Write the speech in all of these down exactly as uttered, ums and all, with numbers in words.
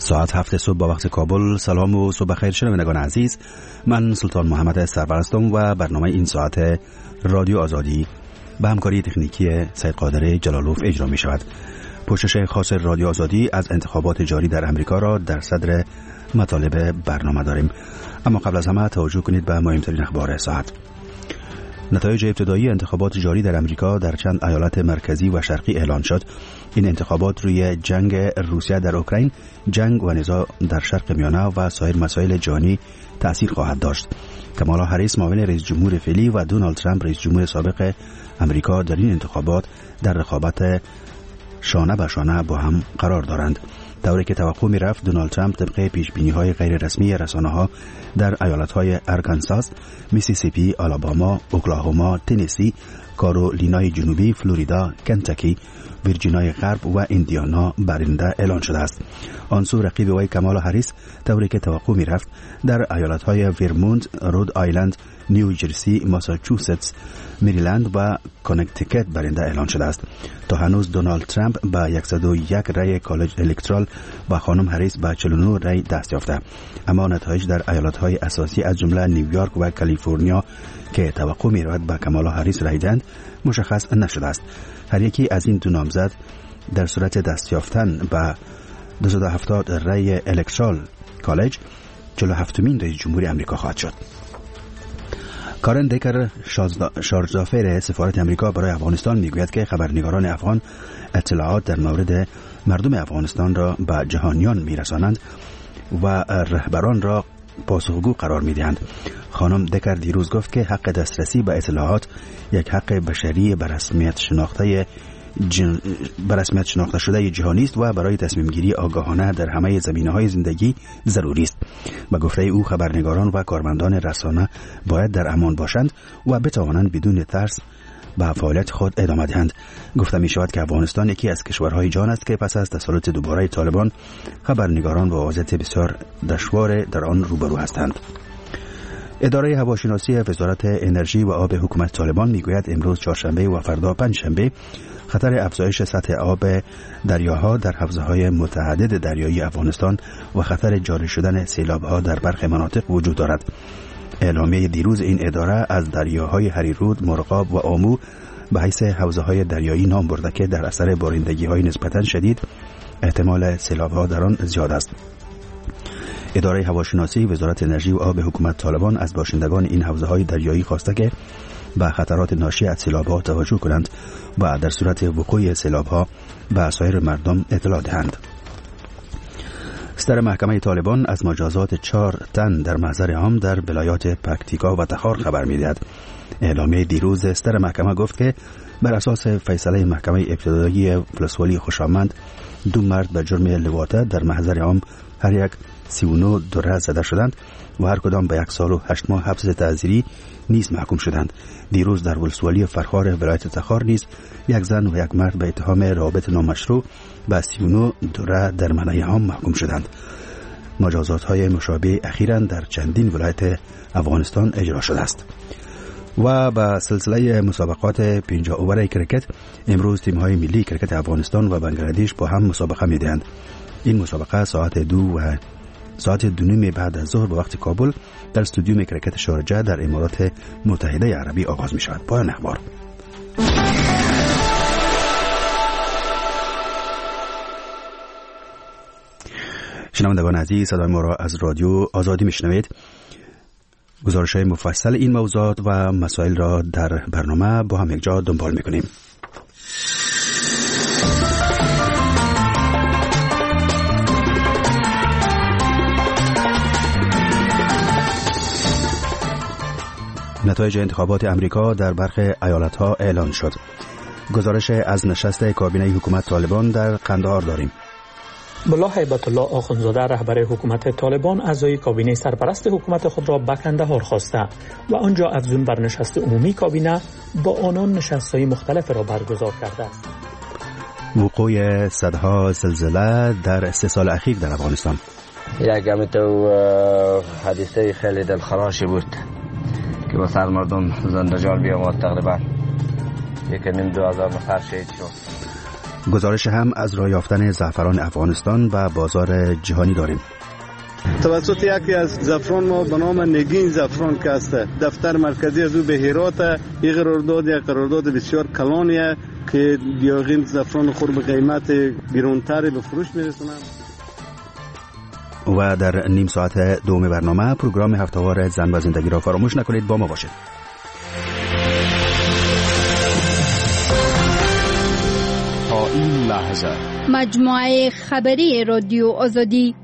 ساعت هفت صبح با وقت کابل. سلام و صبح خیر شنوندگان عزیز، من سلطان محمد سرپرستم و برنامه این ساعت رادیو آزادی به همکاری تکنیکی سید قادر جلالوف اجرا می شود. پوشش خاص رادیو آزادی از انتخابات جاری در امریکا را در صدر مطالب برنامه داریم، اما قبل از همه توجه کنید به مهمترین اخبار ساعت. نتایج ابتدایی انتخابات جاری در امریکا در چند ایالت مرکزی و شرقی اعلان شد. این انتخابات روی جنگ روسیه در اوکراین، جنگ و نزاع در شرق میانه و سایر مسائل جهانی تأثیر خواهد داشت. کامالا هریس معاون رئیس جمهور فعلی و دونالد ترامپ رئیس جمهور سابق امریکا در این انتخابات در رقابت شانه به شانه با هم قرار دارند. طوری که توقع می رفت دونالد ترامپ طبق پیش بینی های غیر رسمی رسانه ها در ایالت های ارکانساس، میسیسیپی، آلاباما، اوکلاهوما، تنسی، کارولینای جنوبی، فلوریدا، کنتاکی، ویرجینای غرب و ایندیانا برنده اعلان شده است. آن سو رقیب وی کامالا هریس طوری که توقع می رفت در ایالت های ورمونت، رود آیلند، نیوجرسی، ماساچوستس، مریلند و کانکتیکت برنده اعلان شده است. تا هنوز دونالد ترامپ با صد و یک رای کالج الکترال و خانم هریس با چهل و نه رای دست یافته، اما نتایج در ایالت های اساسی از جمله نیویورک و کالیفرنیا که توقع می رود با کامالا هریس رای دهند مشخص نشده است. هر یکی از این دو نامزد در صورت دست یافتن به دویست و هفتاد رای الکترال کالج چهل و هفتمین رئیس جمهوری امریکا خواهد شد. کارن دیکر شارژافر سفارت امریکا برای افغانستان میگوید که خبرنگاران افغان اطلاعات در مورد مردم افغانستان را به جهانیان میرسانند و رهبران را پاسخگو قرار میدهند. خانم دیکر دیروز گفت که حق دسترسی به اطلاعات یک حق بشری به رسمیت شناخته جن... به رسمیت شناخته شده جهانی است و برای تصمیم گیری آگاهانه در همه زمینه‌های زندگی ضروری است. به گفته او خبرنگاران و کارمندان رسانه باید در امان باشند و بتوانند بدون ترس به فعالیت خود ادامه دهند. گفته می شود که افغانستان یکی از کشورهای جهان است که پس از تسلط دوباره طالبان خبرنگاران با وضعیت بسیار دشوار در آن روبرو هستند. اداره هواشناسی وزارت انرژی و آب حکومت طالبان میگوید امروز چهارشنبه و فردا پنجشنبه خطر افزایش سطح آب دریاها در حوزه‌های متعدد دریایی افغانستان و خطر جاری شدن سیلاب‌ها در برخی مناطق وجود دارد. اعلامیه دیروز این اداره از دریاهای هریرود، مرغاب و آمو به حیث حوزه‌های دریایی نام برده که در اثر بارندگی‌های نسبتاً شدید احتمال سیلاب‌ها در آن زیاد است. اداره هواشناسی وزارت انرژی و آب حکومت طالبان از باشندگان این حوزه‌های دریایی خواسته که به خطرات ناشی از سیلاب‌ها توجه کنند و در صورت وقوع سیلاب‌ها به سایر مردم اطلاع دهند. صدر محکمه طالبان از مجازات چهار تن در محضر عام در ولایات پکتیکا و تخار خبر می‌دهد. اعلامیه دیروز صدر محکمه گفت که بر اساس فیصله محکمه ابتدایی فلسوالی خوشامند دو مرد به جرم لواطه در محضر عام هر یک سی و نه دوره زده شدند و هر کدام به یک سال و هشت ماه حبس تعزیری نیز محکوم شدند. دیروز در ولسوالی فرخار ولایت تخار نیز یک زن و یک مرد به اتهام رابط نامشروع به سی و نه دوره در منع عام محکوم شدند. مجازات های مشابه اخیراً در چندین ولایت افغانستان اجرا شده است. و به سلسله مسابقات پنجاه اوور کرکت امروز تیم های ملی کرکت افغانستان و بنگلادش با هم مسابقه می‌دهند. این مسابقه ساعت دو و ساعت دو نیم بعد از ظهر به وقت کابل در استودیوم کرکت شارجه در امارات متحده عربی آغاز می شود. پایان اخبار. شنوندگان عزیز، صدای ما را از رادیو آزادی میشنوید. گزارش‌های مفصل این موضوعات و مسائل را در برنامه با هم یکجا دنبال می‌کنیم. نتایج انتخابات امریکا در برخی ایالت‌ها اعلان شد. گزارش از نشست کابینه حکومت طالبان در قندهار داریم. ملا هیبت الله آخوندزاده رهبر حکومت طالبان اعضای کابینه سرپرست حکومت خود را به قندهار خواسته و آنجا افزون بر نشست عمومی کابینه با آنان نشست‌های مختلف را برگزار کرده است. وقوع صدها زلزله در سه سال اخیر در افغانستان. یک تو حادثه خیلی دلخراشی بود که با سر مردم زندجان بیامد. تقریبا یک نیم دو هزار نفر شهید شد. گزارش هم از راه یافتن زعفران افغانستان و بازار جهانی داریم. توسط یکی از زعفران ما به نام نگین زعفران که است، دفتر مرکزی از او به هرات، این قرارداد یک قرارداد بسیار کلانیه که دیاغین زعفران خود به قیمت گرانتری به فروش میرسونند. و در نیم ساعت دوم برنامه پروگرام هفته‌وار زن و زندگی را فراموش نکنید، با ما باشید. تا این لحظه مجموعه خبری رادیو آزادی.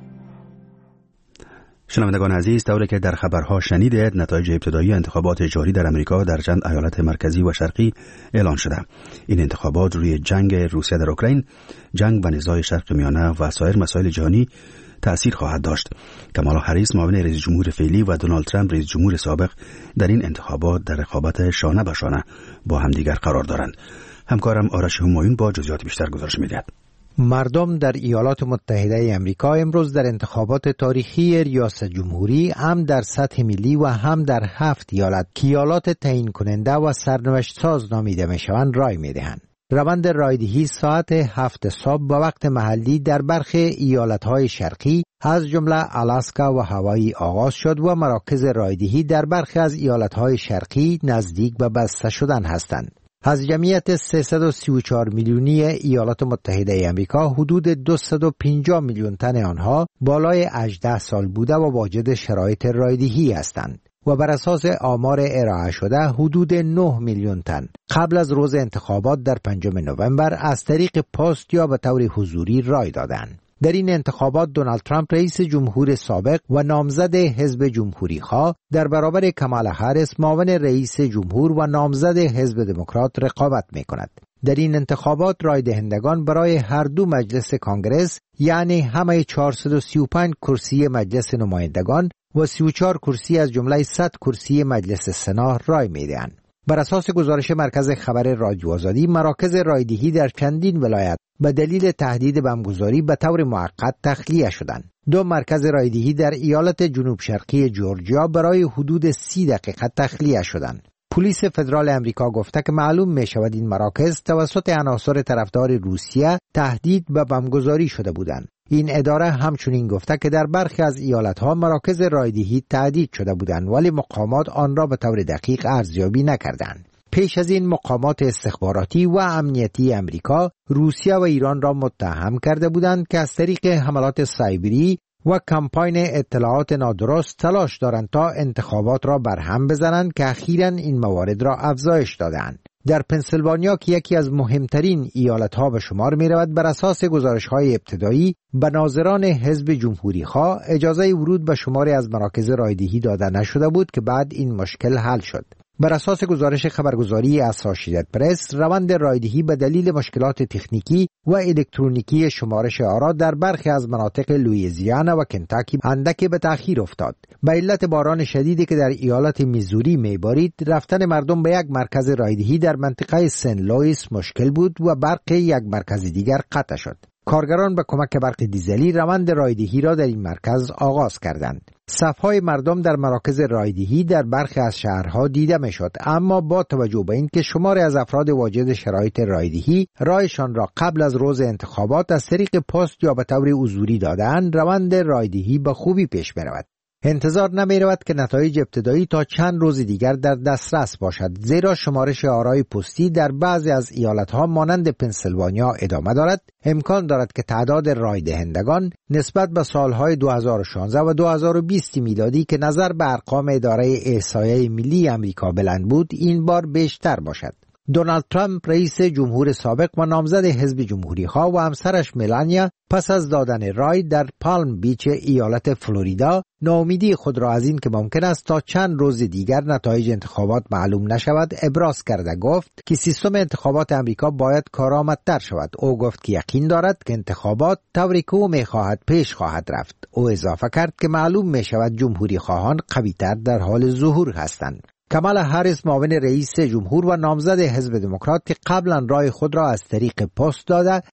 شنوندگان عزیز، طوری که در خبرها شنیدید، نتایج ابتدایی انتخابات جاری در امریکا در چند ایالت مرکزی و شرقی اعلان شده. این انتخابات روی جنگ روسیه در اوکراین، جنگ و نزاع شرق میانه و سایر مسائل جهانی تأثیر خواهد داشت. کمالا هریس معاون رئیس جمهور فعلی و دونالد ترامپ رئیس جمهور سابق در این انتخابات در رقابت شانه به شانه با همدیگر قرار دارند. همکارم آرش همایون با جزئیات بیشتر گزارش می‌دهد. مردم در ایالات متحده امریکا امروز در انتخابات تاریخی ریاست جمهوری هم در سطح ملی و هم در هفت ایالت که ایالات تعیین کننده و سرنوشت ساز نامیده میشوند رای میدهند. روند رایدهی ساعت هفت صبح به وقت محلی در برخی ایالت‌های شرقی از جمله آلاسکا و هاوایی آغاز شد و مراکز رایدهی در برخی از ایالت‌های شرقی نزدیک به بسته شدن هستند. از جمعیت سیصد و سی و چهار میلیونی ایالات متحده امریکا حدود دویست و پنجاه میلیون تن آنها بالای هجده سال بوده و واجد شرایط رایدهی هستند و بر اساس آمار ارائه شده حدود نه میلیون تن قبل از روز انتخابات در پنجم نوامبر از طریق پست یا به طور حضوری رای دادند. در این انتخابات دونالد ترامپ رئیس جمهور سابق و نامزد حزب جمهوری خواه در برابر کامالا هریس معاون رئیس جمهور و نامزد حزب دموکرات رقابت می کند. در این انتخابات رای دهندگان برای هر دو مجلس کانگرس یعنی همه چهارصد و سی و پنج کرسی مجلس نمایندگان و سی و چهار کرسی از جمله صد کرسی مجلس سنا رای می دهند. بر اساس گزارش مرکز خبر رادیو آزادی، مراکز رایدهی در چندین ولایت به دلیل تهدید بمبگذاری به طور موقت تخلیه شدند. دو مرکز رایدهی در ایالت جنوب شرقی جورجیا برای حدود سی دقیقه تخلیه شدند. پلیس فدرال امریکا گفته که معلوم می شود این مراکز توسط عناصر طرفدار روسیه تهدید به بمبگذاری شده بودند. این اداره همچنین گفته که در برخی از ایالت‌ها مراکز رایدهی تهدید شده بودند ولی مقامات آن را به طور دقیق ارزیابی نکردند. پیش از این مقامات استخباراتی و امنیتی امریکا روسیه و ایران را متهم کرده بودند که از طریق حملات سایبری و کمپاین اطلاعات نادرست تلاش دارند تا انتخابات را برهم بزنند که اخیراً این موارد را افزایش دادند. در پنسیلوانیا که یکی از مهمترین ایالت‌ها به شمار می‌رود، بر اساس گزارش‌های ابتدایی به ناظران حزب جمهوری خواه اجازه ورود به شماری از مراکز رایدهی داده نشده بود که بعد این مشکل حل شد. بر اساس گزارش خبرگزاری اسوسییتد پرس، روند رایدهی به دلیل مشکلات تکنیکی و الکترونیکی شمارش آرا در برخی از مناطق لوئیزیانا و کنتاکی اندکی به تأخیر افتاد. به علت باران شدیدی که در ایالت میزوری میبارید، رفتن مردم به یک مرکز رایدهی در منطقه سن لوئیس مشکل بود و برق یک مرکز دیگر قطع شد. کارگران به کمک برق دیزلی روند رایدهی را در این مرکز آغاز کردند. صفهای مردم در مراکز رایدهی در برخی از شهرها دیده میشد، اما با توجه به اینکه شماری از افراد واجد شرایط رایدهی رایشان را قبل از روز انتخابات از طریق پست یا به طور حضوری دادند، روند رایدهی به خوبی پیش می‌رود. انتظار نمی‌رود که نتایج ابتدایی تا چند روز دیگر در دسترس باشد، زیرا شمارش آرای پستی در بعضی از ایالت‌ها مانند پنسیلوانیا ادامه دارد. امکان دارد که تعداد رای دهندگان نسبت به سالهای دو هزار و شانزده و دو هزار و بیست میلادی که نظر به ارقام اداره احصایه ملی امریکا بلند بود، این بار بیشتر باشد. دونالد ترامپ رئیس جمهور سابق و نامزد حزب جمهوری خواه و همسرش ملانیا پس از دادن رای در پالم بیچ ایالت فلوریدا ناامیدی خود را از این که ممکن است تا چند روز دیگر نتایج انتخابات معلوم نشود ابراز کرده. گفت که سیستم انتخابات امریکا باید کارآمدتر شود. او گفت که یقین دارد که انتخابات طوری که او می‌خواهد پیش خواهد رفت. او اضافه کرد که معلوم می‌شود جمهوری خواهان قوی‌تر در حال ظهور هستند. کامالا هریس معاون رئیس جمهور و نامزد حزب دموکرات که قبلا رای خود را از طریق پست داده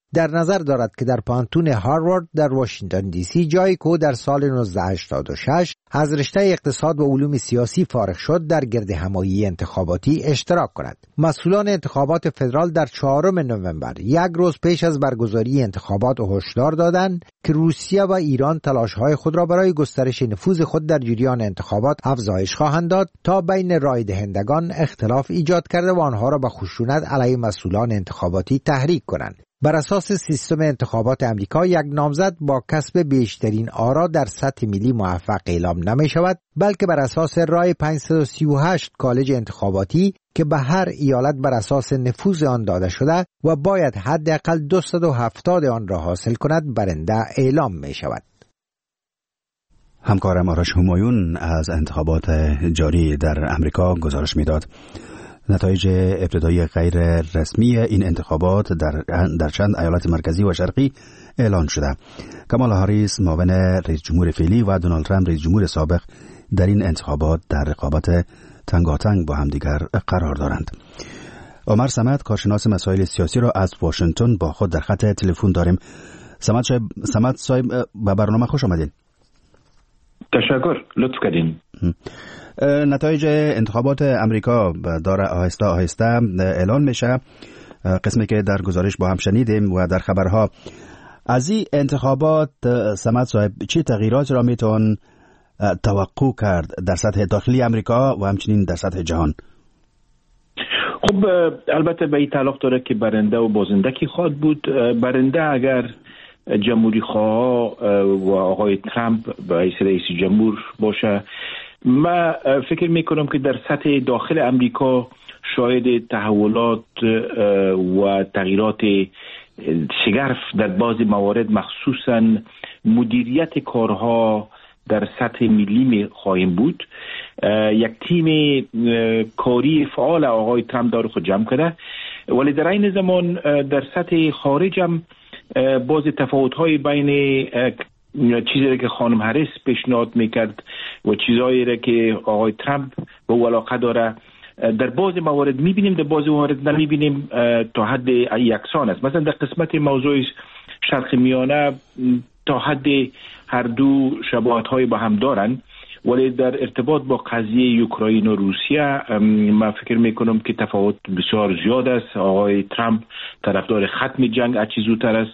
در نظر دارد که در پانتون هاروارد در واشنگتن دی سی، جایی که در سال نوزده هشتاد و شش از رشته اقتصاد و علوم سیاسی فارغ شد، در گرد همایی انتخاباتی اشتراک کند. مسئولان انتخابات فدرال در چهارم نوامبر، یک روز پیش از برگزاری انتخابات، هشدار دادند که روسیه و ایران تلاش‌های خود را برای گسترش نفوذ خود در جریان انتخابات افزایش خواهند داد تا بین رای دهندگان اختلاف ایجاد کرده و آنها را به خشونت علیه مسئولان انتخاباتی تحریک کنند. بر اساس سیستم انتخابات امریکا، یک نامزد با کسب بیشترین آرا در سطح ملی موفق اعلام نمی شود، بلکه بر اساس رای پانصد و سی و هشت کالج انتخاباتی که به هر ایالت بر اساس نفوذ آن داده شده و باید حداقل دویست و هفتاد آن را حاصل کند، برنده اعلام می شود. همکارم آرش همایون از انتخابات جاری در امریکا گزارش میداد. نتایج ابتدایی غیر رسمی این انتخابات در در چند ایالت مرکزی و شرقی اعلان شده. کامالا هاریس معاون رئیس جمهور فعلی و دونالد ترامپ رئیس جمهور سابق در این انتخابات در رقابت تنگاتنگ با همدیگر قرار دارند. عمر صمد، کارشناس مسائل سیاسی را از واشنگتن با خود در خط تلفن داریم. صمد صاحب، صمد صاحب به برنامه خوش آمدین. تشکر، لطف کردین. نتایج انتخابات امریکا داره آهسته آهسته اعلان میشه، قسمی که در گزارش با هم شنیدیم و در خبرها. از این انتخابات صمد صاحب چه تغییرات را میتون توقع کرد در سطح داخلی امریکا و همچنین در سطح جهان؟ خب البته به این تعلق داره که برنده و بازنده کی خواهد بود. برنده اگر جمهوری خواه و آقای ترامپ به حیث رئیس جمهور باشه، من فکر میکنم که در سطح داخل امریکا شاید تحولات و تغییرات شگرف در بعضی موارد، مخصوصا مدیریت کارها در سطح ملی می خواهیم بود. یک تیم کاری فعال آقای ترامپ داره خود جمع کرده، ولی در این زمان در سطح خارج هم باز تفاوت‌های بین چیزی که خانم هریس پیشنهاد میکرد و چیزایی را که آقای ترامپ به علاقه داره در بعضی موارد میبینیم، در بعضی موارد نمیبینیم، تا حد یکسان است. مثلا در قسمت موضوع شرق میانه تا حد هر دو شباهت‌های با هم دارن، ولی در ارتباط با قضیه اوکراین و روسیه من فکر میکنم که تفاوت بسیار زیاد است. آقای ترامپ طرفدار ختم جنگ اچی زودتر است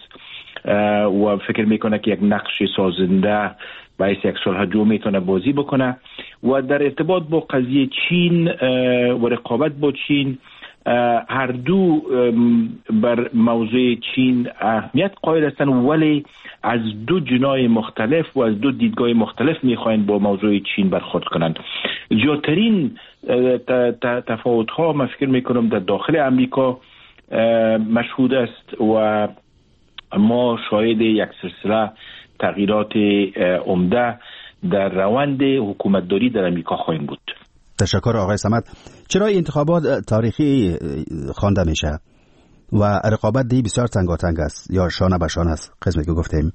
و فکر میکنه که یک نقش سازنده باعث یک صلح جو میتونه بازی بکنه. و در ارتباط با قضیه چین و رقابت با چین، هر دو بر موضوع چین اهمیت قائل هستند، ولی از دو جناح مختلف و از دو دیدگاه مختلف میخواین با موضوع چین برخورد کنند. زیادترین تفاوت ها من فکر میکنم در داخل امریکا مشهود است و ما شاهد یک سلسله تغییرات عمده در روند حکومتداری در امریکا خواهیم بود. تشکر آقای صمد. چرا این انتخابات تاریخی خوانده میشه و رقابت دی بسیار تنگاتنگ است یا شانه به شانه است قسمی که گفتیم؟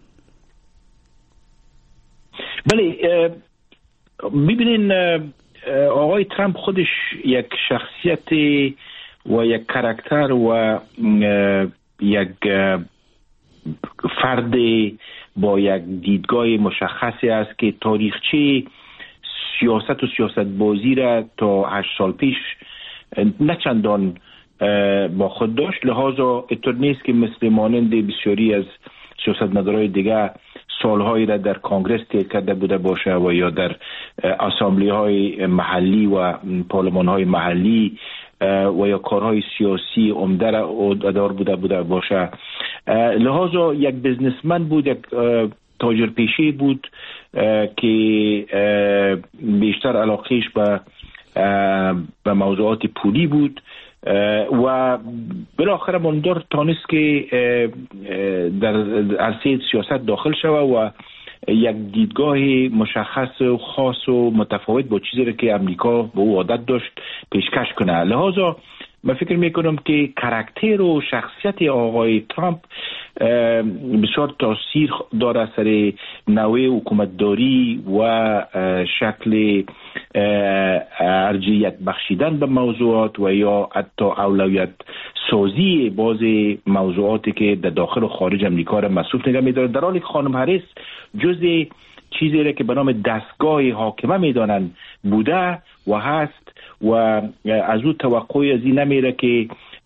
بله، ببینین آقای ترامپ خودش یک شخصیت و یک کاراکتر و یک فرد با یک دیدگاه مشخصی است که تاریخچه سیاست و سیاست بازی را تا هشت سال پیش نه چندان با خود داشت، لحاظا اینطور نیست که مثل مانند بسیاری از سیاستمدارای دیگه سالهایی را در کنگرس طی کرده بوده باشه و یا در اسامبلی های محلی و پارلمان های محلی و یا کارهای سیاسی عمده را ادار بوده بوده باشه. لحاظا یک بزنسمن بود، یک تاجر پیشی بود که بیشتر علاقهش به به موضوعات پولی بود و بالاخره ماندار تانست که در عرصه سیاست داخل شود و یک دیدگاه مشخص و خاص و متفاوت با چیزی را که امریکا به او عادت داشت پیشکش کنه. لحاظا من فکر میکنم که کاراکتر و شخصیت آقای ترامپ بسیار تاثیر داره سر نوع حکومتداری و شکل ارجحیت بخشیدن به موضوعات و یا حتی اولویت سازی باز موضوعاتی که در داخل و خارج امریکا را مصروف نگه می‌داره، در حالی که خانم هریس جز چیزی را که به نام دستگاه حاکمه میدانند بوده و هست و از او توقعی از این نمیره که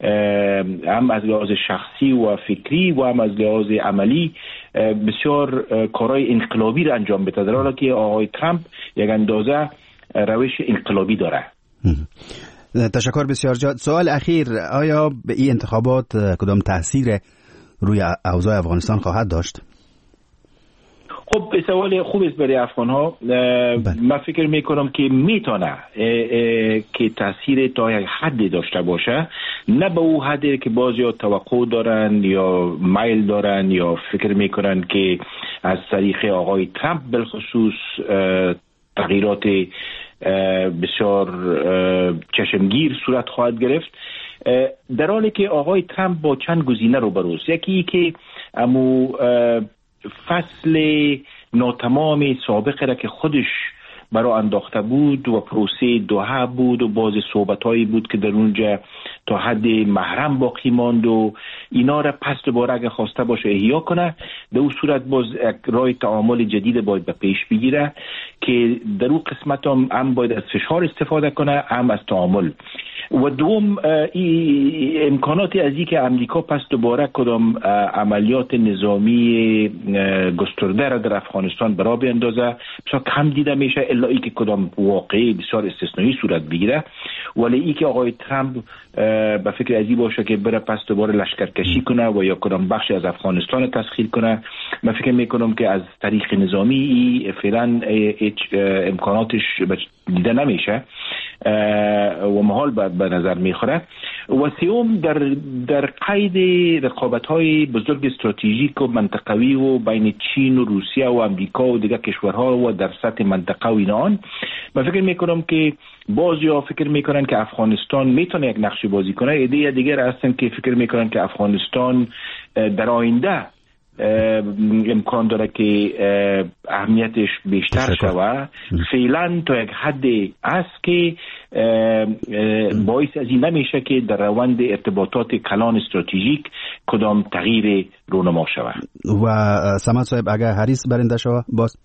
هم از لحاظ شخصی و فکری و هم از لحاظ عملی بسیار کارهای انقلابی را انجام بده، در حالی که آقای ترامپ یک اندازه روش انقلابی داره. تشکر بسیار جاد. سوال اخیر، آیا به این انتخابات کدام تاثیر روی اوضاع افغانستان خواهد داشت؟ خب سوال خوب است برای افغان ها. من فکر میکنم که میتونه که تاثیر تا یک حدی داشته باشه، نه به او حدی که بعضی ها توقع دارن یا میل دارن یا فکر میکنن که از طریق آقای ترامپ بالخصوص تغییرات بسیار چشمگیر صورت خواهد گرفت، در حالی که آقای ترامپ با چند گزینه روبروست. یکی که امو فصل ناتمام سابقه را که خودش برای انداخته بود و پروسه دوحه بود و باز صحبت‌هایی بود که در اونجا تا حد محرم باقی ماند و اینا را پس دوباره اگه خواسته باشه احیا کنه، در اون صورت باز راه تعامل جدید باید به پیش بگیره که در اون قسمت هم, هم باید از فشار استفاده کنه، هم از تعامل. و دوم امکاناتی از این که امریکا پس دوباره کدام عملیات نظامی گسترده را در افغانستان برا بیندازه بسیار کم دیده میشه، الا ای که کدام واقعی بسیار استثنایی صورت بگیره. ولی ای که آقای ترامپ به فکر ازی باشه که بره پس دوباره لشکرکشی کنه و یا کدام بخشی از افغانستان تسخیر کنه، من فکر میکنم که از طریق نظامی ای فعلا هیچ امکاناتش دیده نمیشه و محال به نظر میخوره. و سوم در در قید رقابت‌های بزرگ استراتژیک و منطقوی و بین چین و روسیه و امریکا و دیگر کشورها و در سطح منطقه و اینان، من فکر میکنم که بعضیا فکر میکنن که افغانستان میتونه یک نقش بازی کنه، ایده دیگر هستن که فکر میکنن که افغانستان در آینده امکان داره که اهمیتش بیشتر شود. فعلا تا یک حدی است که باعث از این نمیشه که در روند ارتباطات کلان استراتژیک کدام تغییر رونما شود. و سمت صاحب اگر هریس برنده شود باز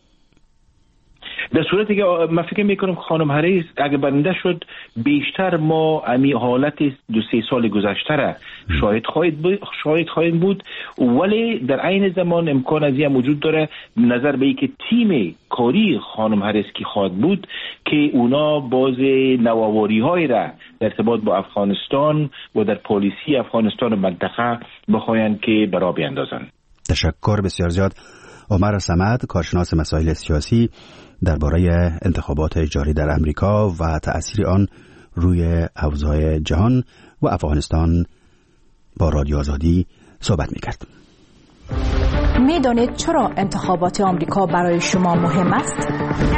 در صورتی که من فکر میکنم خانم هریس اگه برنده شد بیشتر ما امی حالت دو سه سال گذشته را شاهد خواهید بود شاهد خواهید بود ولی در عین زمان امکان از این وجود داره نظر به اینکه تیم کاری خانم هریس کی خواهد بود که اونا باز نوآوری های را در ارتباط با افغانستان و در پالیسی افغانستان و منطقه بخواین که برا بیاندازن. تشکر بسیار زیاد. عمر صمد، کارشناس مسائل سیاسی درباره انتخابات جاری در امریکا و تأثیر آن روی اوضاع جهان و افغانستان با رادیو آزادی صحبت می‌کرد. می‌دانید چرا انتخابات آمریکا برای شما مهم است؟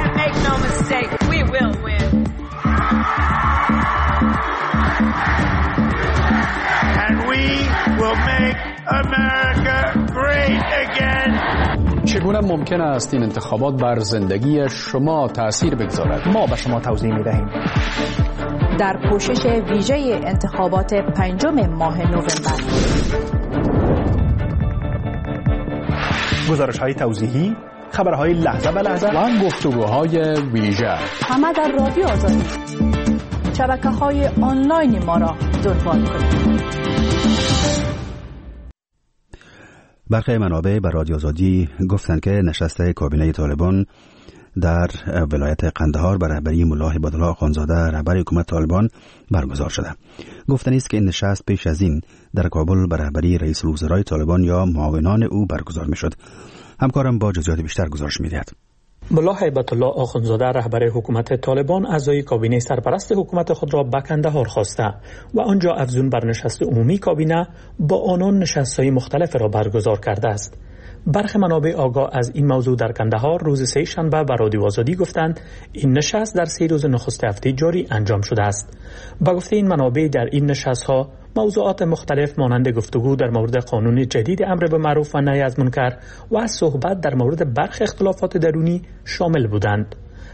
چگونه ممکن است این انتخابات بر زندگی شما تأثیر بگذارد؟ ما به شما توضیح می‌دهیم. در پوشش ویژه انتخابات پنجم ماه نوامبر، گزارش‌های توضیحی، خبرهای لحظه به لحظه و گفتگوهای ویژه، همه در رادیو آزادی. شبکه‌های آنلاین ما را دنبال کنید. برخی منابع بر رادیو آزادی گفتند که نشست کابینه طالبان در ولایت قندهار بر رهبری ملا هیبت‌الله آخوندزاده رهبر حکومت طالبان برگزار شده. گفتنی است که این نشست پیش از این در کابل بر رهبری رئیس الوزرای طالبان یا معاونان او برگزار می‌شد. همکارم با جزئیات بیشتر گزارش می‌دهد. ملا هیبت‌الله آخوندزاده رهبر حکومت طالبان اعضای کابینه سرپرست حکومت خود را به کندهار خواسته و آنجا افزون بر نشست عمومی کابینه با آنان نشست‌های مختلف را برگزار کرده است. برخی منابع آگاه از این موضوع در کندهار روز سه شنبه به رادیو آزادی گفتند این نشست در سه روز نخست هفته جاری انجام شده است. با گفته این منابع در این نشست‌ها موضوعات مختلف مانند گفتگو در مورد قانون جدید امر به معروف و نهی از منکر و از صحبت در مورد برخی اختلافات درونی شامل بودند.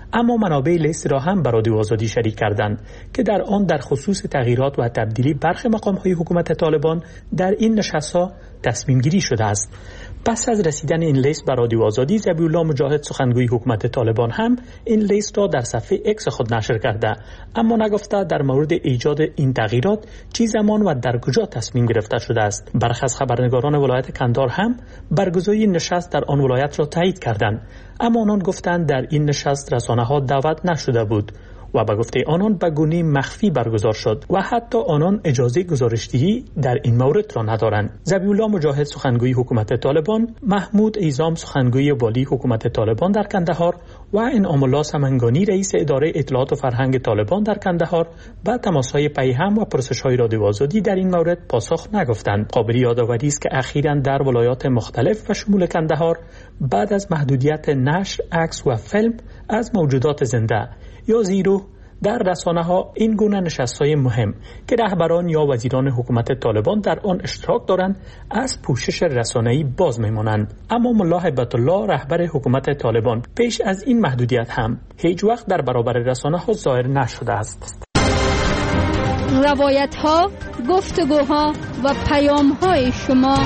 اما منابع لیست را هم به رادیو آزادی شریک کردند که در آن در خصوص تغییرات و تبدیلی برخی مقام‌های حکومت طالبان در این نشست‌ها تصمیم گیری شده است. پس از رسیدن این لیست به رادیو آزادی، ذبیح‌الله مجاهد سخنگوی حکومت طالبان هم این لیست را در صفحه اکس خود نشر کرده، اما نگفته در مورد ایجاد این تغییرات چه زمان و در کجا تصمیم گرفته شده است. برخی از خبرنگاران ولایت قندهار هم برگزاری نشست در آن ولایت را تایید کردند، اما آنان گفتند در این نشست رسانه‌ها دعوت نشده بود و به گفته آنان به گونه مخفی برگزار شد و حتی آنان اجازه گزارشدهی در این مورد را ندارند. ذبیح‌الله مجاهد سخنگوی حکومت طالبان، محمود ایزام سخنگوی والی حکومت طالبان در قندهار و انعام الله سمنگانی رئیس اداره اطلاعات و فرهنگ طالبان در قندهار به تماس‌های پیهم و پرسش‌های رادیو آزادی در این مورد پاسخ نگفتند. قابل یادآوری است که اخیراً در ولایات مختلف و شمول قندهار بعد از محدودیت نشر عکس و فیلم از موجودات زنده یا زیرو در رسانه‌ها این گونه نشست‌های مهم که رهبران یا وزیران حکومت طالبان در آن اشتراک دارند از پوشش رسانه‌ای باز می‌مانند. اما ملا هیبت الله رهبر حکومت طالبان پیش از این محدودیت هم هیچ وقت در برابر رسانه‌ها ظاهر نشده است. روایت‌ها، گفتگوها و پیام‌های شما.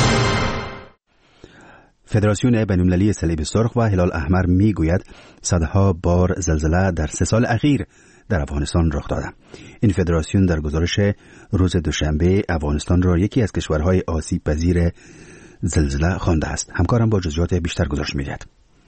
فدراسیون بین‌المللی صلیب سرخ و هلال احمر میگوید صدها بار زلزله در سه سال اخیر در افغانستان رخ داده. این فدراسیون در گزارش روز دوشنبه افغانستان را یکی از کشورهای آسیب پذیر زلزله خوانده است. همکارم با جزئیات بیشتر گزارش می‌دهد.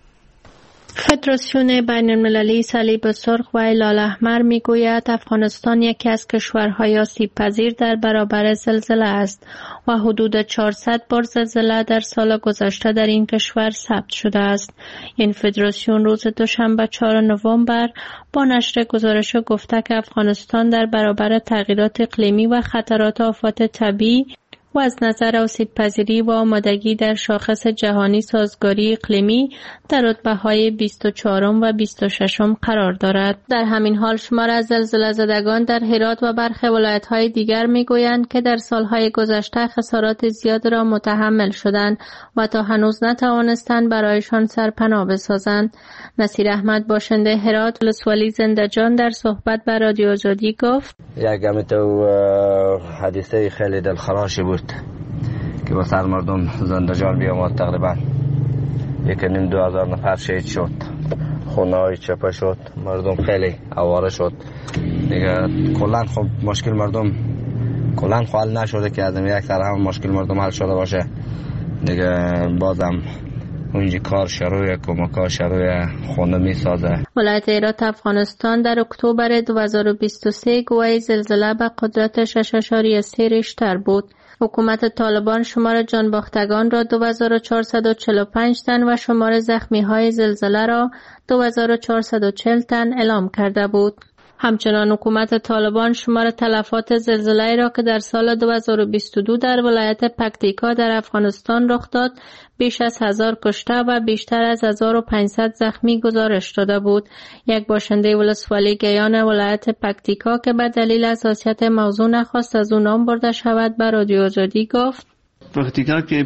فدراسیون بین‌المللی صلیب سرخ و هلال احمر میگوید افغانستان یکی از کشورهای آسیب پذیر در برابر زلزله است و حدود چهارصد بار زلزله در سال گذشته در این کشور ثبت شده است. این فدراسیون روز دوشنبه چهارم نوامبر با نشر گزارش گفته که افغانستان در برابر تغییرات اقلیمی و خطرات آفات طبیعی و از نظر آسیب‌پذیری و آمادگی در شاخص جهانی سازگاری اقلیمی در رتبه‌های بیست و چهارم و بیست و ششم قرار دارد. در همین حال شمار از زلزله زدگان در هرات و برخی ولایت‌های دیگر می‌گویند که در سال‌های گذشته خسارات زیاد را متحمل شدند و تا هنوز نتوانستند برایشان سرپناه بسازند. نصیر احمد باشنده هرات ولسوالی زنده‌جان در صحبت با رادیو آزادی گفت: یک تو حادثه خیلی دلخراشی بود که با سر مردم زنده‌جان بیامد. تقریبا یک نیم دو هزار نفر شهید شد، خونه های چپه شد، مردم خیلی آواره شد دیگه. کلان خب مشکل مردم کلان حل نشده که از یک طرف هم مشکل مردم حل شده باشه دیگه. بازم اونجا کار شروع کمک‌ها شروع خونه می سازه. ولایت هرات افغانستان در اکتبر دو هزار و بیست و سه گواهی زلزله به قدرت شش اشاریه سه ریشتر بود. حکومت طالبان شمار جانباختگان را دو هزار و چهارصد و چهل و پنج تن و شمار زخمی‌های زلزله را دو هزار و چهارصد و چهل تن اعلام کرده بود. همچنان حکومت طالبان شمار تلفات زلزله را که در سال دو هزار و بیست و دو در ولایت پکتیکا در افغانستان رخ داد بیش از هزار کشته و بیشتر از هزار و پانصد زخمی گزارش داده بود. یک باشنده ولسوالی گیان ولایت پکتیکا که به دلیل حساسیت موضوع نخواست از او نام برده شود به رادیو آزادی گفت: پکتیکا که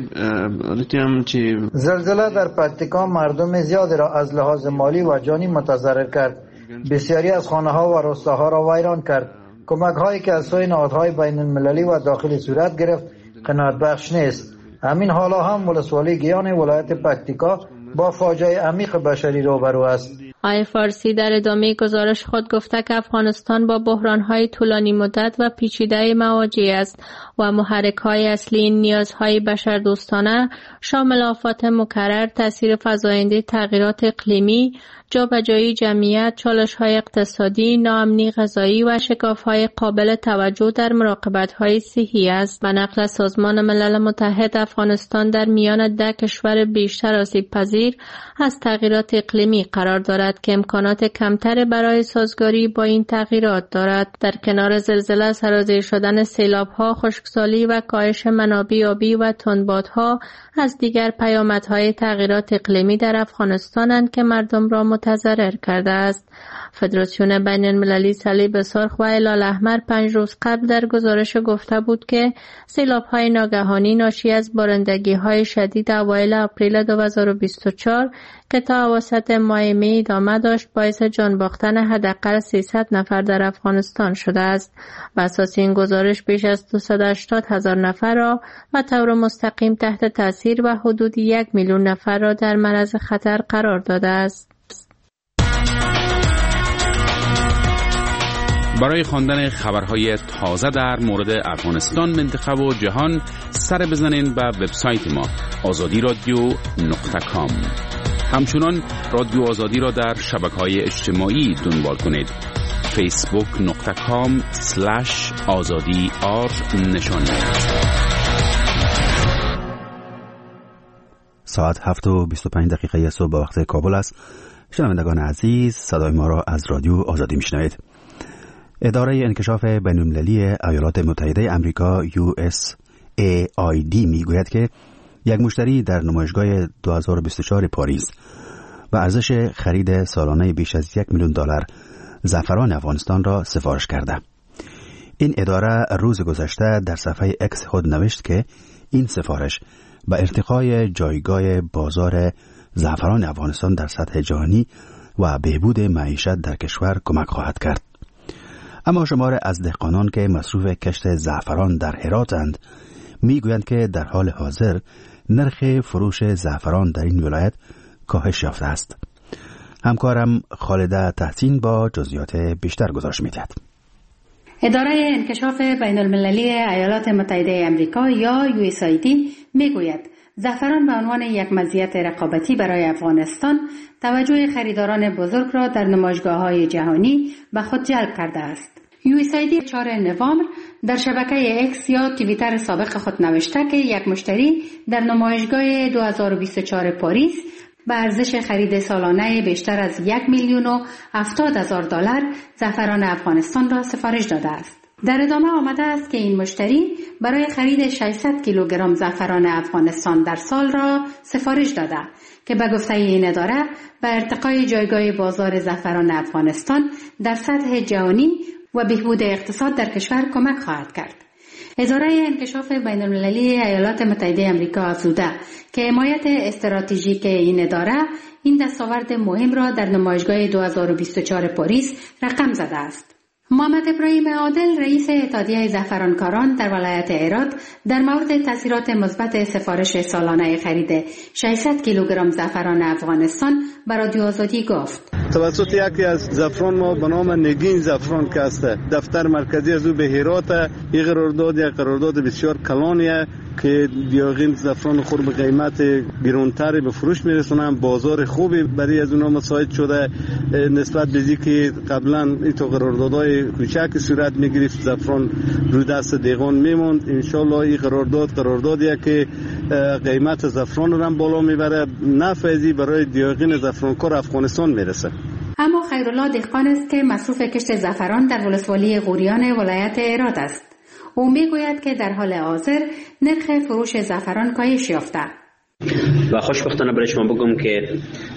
زلزله در پکتیکا مردم زیادی را از لحاظ مالی و جانی متضرر کرد. بسیاری از خانه ها و روستاها را ویران کرد. کمک هایی که از سوی نهادهای بین المللی و داخلی صورت گرفت قناعت بخش نیست. همین حالا هم ولسوالی گیان ولایت پکتیکا با فاجعه عمیق بشری روبرو است. آقای فارسی در ادامه گزارش خود گفته که افغانستان با بحران‌های طولانی مدت و پیچیده مواجه است و محرک‌های اصلی این نیازهای بشردوستانه شامل آفات مکرر، تاثیر فزاینده تغییرات اقلیمی، جابجایی جمعیت، چالش‌های اقتصادی، ناامنی غذایی و شکاف‌های قابل توجه در مراقبت‌های صحی است. به نقل سازمان ملل متحد، افغانستان در میان ده کشور بیشتر آسیب‌پذیر از تغییرات اقلیمی قرار دارد که امکانات کمتر برای سازگاری با این تغییرات دارد. در کنار زلزله، سرازیر شدن سیلاب‌ها، خشکسالی و کاهش منابع آبی و تندبادها از دیگر پیامدهای تغییرات اقلیمی در افغانستانند که مردم را متضرر کرده است. فدراسیون بین المللی صلیب سرخ و هلال احمر پنج روز قبل در گزارش گفته بود که سیلاب‌های ناگهانی ناشی از بارندگی‌های شدید اوایل آپریل دو هزار و بیست و چهار قطاع اواسط ماه می ادامه داشت باعث جان باختن حداقل سیصد نفر در افغانستان شده است. بر اساس این گزارش بیش از دویست و هشتاد هزار نفر را و طور مستقیم تحت تاثیر و حدود یک میلیون نفر را در معرض خطر قرار داده است. برای خواندن خبرهای تازه در مورد افغانستان، منطقه و جهان سر بزنین به وبسایت ما آزادی رادیو نقطه کام. همچنان رادیو آزادی را در شبکه‌های اجتماعی دنبال کنید. فیسبوک نقطه کام سلش آزادی آر نشانی. ساعت هفت و بیست و پنج دقیقه صبح به وقت کابل است. شنوندگان عزیز، صدای ما را از رادیو آزادی میشنوید. اداره انکشاف بین‌المللی ایالات متحده آمریکا یو اس ای آی دی میگوید که یک مشتری در نمایشگاه دو هزار و بیست و چهار پاریس و ارزش خرید سالانه بیش از یک میلیون دلار زعفران افغانستان را سفارش کرده. این اداره روز گذشته در صفحه اکس خود نوشت که این سفارش به ارتقای جایگاه بازار زعفران افغانستان در سطح جهانی و بهبود معیشت در کشور کمک خواهد کرد. اما شمار از دهقانان که مصروف کشت زعفران در هراتند میگویند که در حال حاضر نرخ فروش زعفران در این ولایت کاهش یافته است. همکارم خالده تحسین با جزئیات بیشتر گزارش می‌دهد. اداره انکشاف بین‌المللی ایالات متحده آمریکا یا یو اس ای دی میگوید زعفران به عنوان یک مزیت رقابتی برای افغانستان توجه خریداران بزرگ را در نمایشگاه‌های جهانی به خود جلب کرده است. یو اس ای دی چهارم نوامبر در شبکه اکس یا توییتر سابق خود نوشته که یک مشتری در نمایشگاه دو هزار و بیست و چهار پاریس به ارزش خرید سالانه بیشتر از یک میلیون و هفتاد هزار دلار زعفران افغانستان را سفارش داده است. در ادامه آمده است که این مشتری برای خرید ششصد کیلوگرم زعفران افغانستان در سال را سفارش داده که به گفته این اداره به ارتقای جایگاه بازار زعفران افغانستان در سطح جهانی و بهبود اقتصاد در کشور کمک خواهد کرد. اداره انکشاف بین‌المللی ایالات متحده آمریکا افزوده که حمایت استراتژیک این اداره این دستاورد مهم را در نمایشگاه دو هزار و بیست و چهار پاریس رقم زده است. محمد ابراهیم عادل رئیس اتحادیه زعفرانکاران در ولایت هرات در مورد تاثیرات مثبت سفارش سالانه خرید ششصد کیلوگرم زعفران افغانستان بر رادیو آزادی گفت: توسط یکی از زعفران ما به نام نگین زعفران که است، دفتر مرکزی از او به هرات، این قرارداد یک قرارداد بسیار کلانیه که دیاغین زعفران خود به قیمت گرانتری به فروش میرسونن. بازار خوبی برای از اونها مساعد شده نسبت به اینکه که قبلا این تو قراردادهای کوچک صورت میگرفت، زعفران رو دست دیگان میموند. انشالله این قرارداد قراردادیه که قیمت زعفران رو هم بالا میبره، نفعی برای دیاغین زعفرانکار افغانستان میرسه. اما خیرالله دهقان است که مصروف کشت زعفران در ولسوالی غوریان ولایت هرات است. او میگوید که در حال حاضر نرخ فروش زعفران کاهش یافته و خوشبختانه برای شما بگم که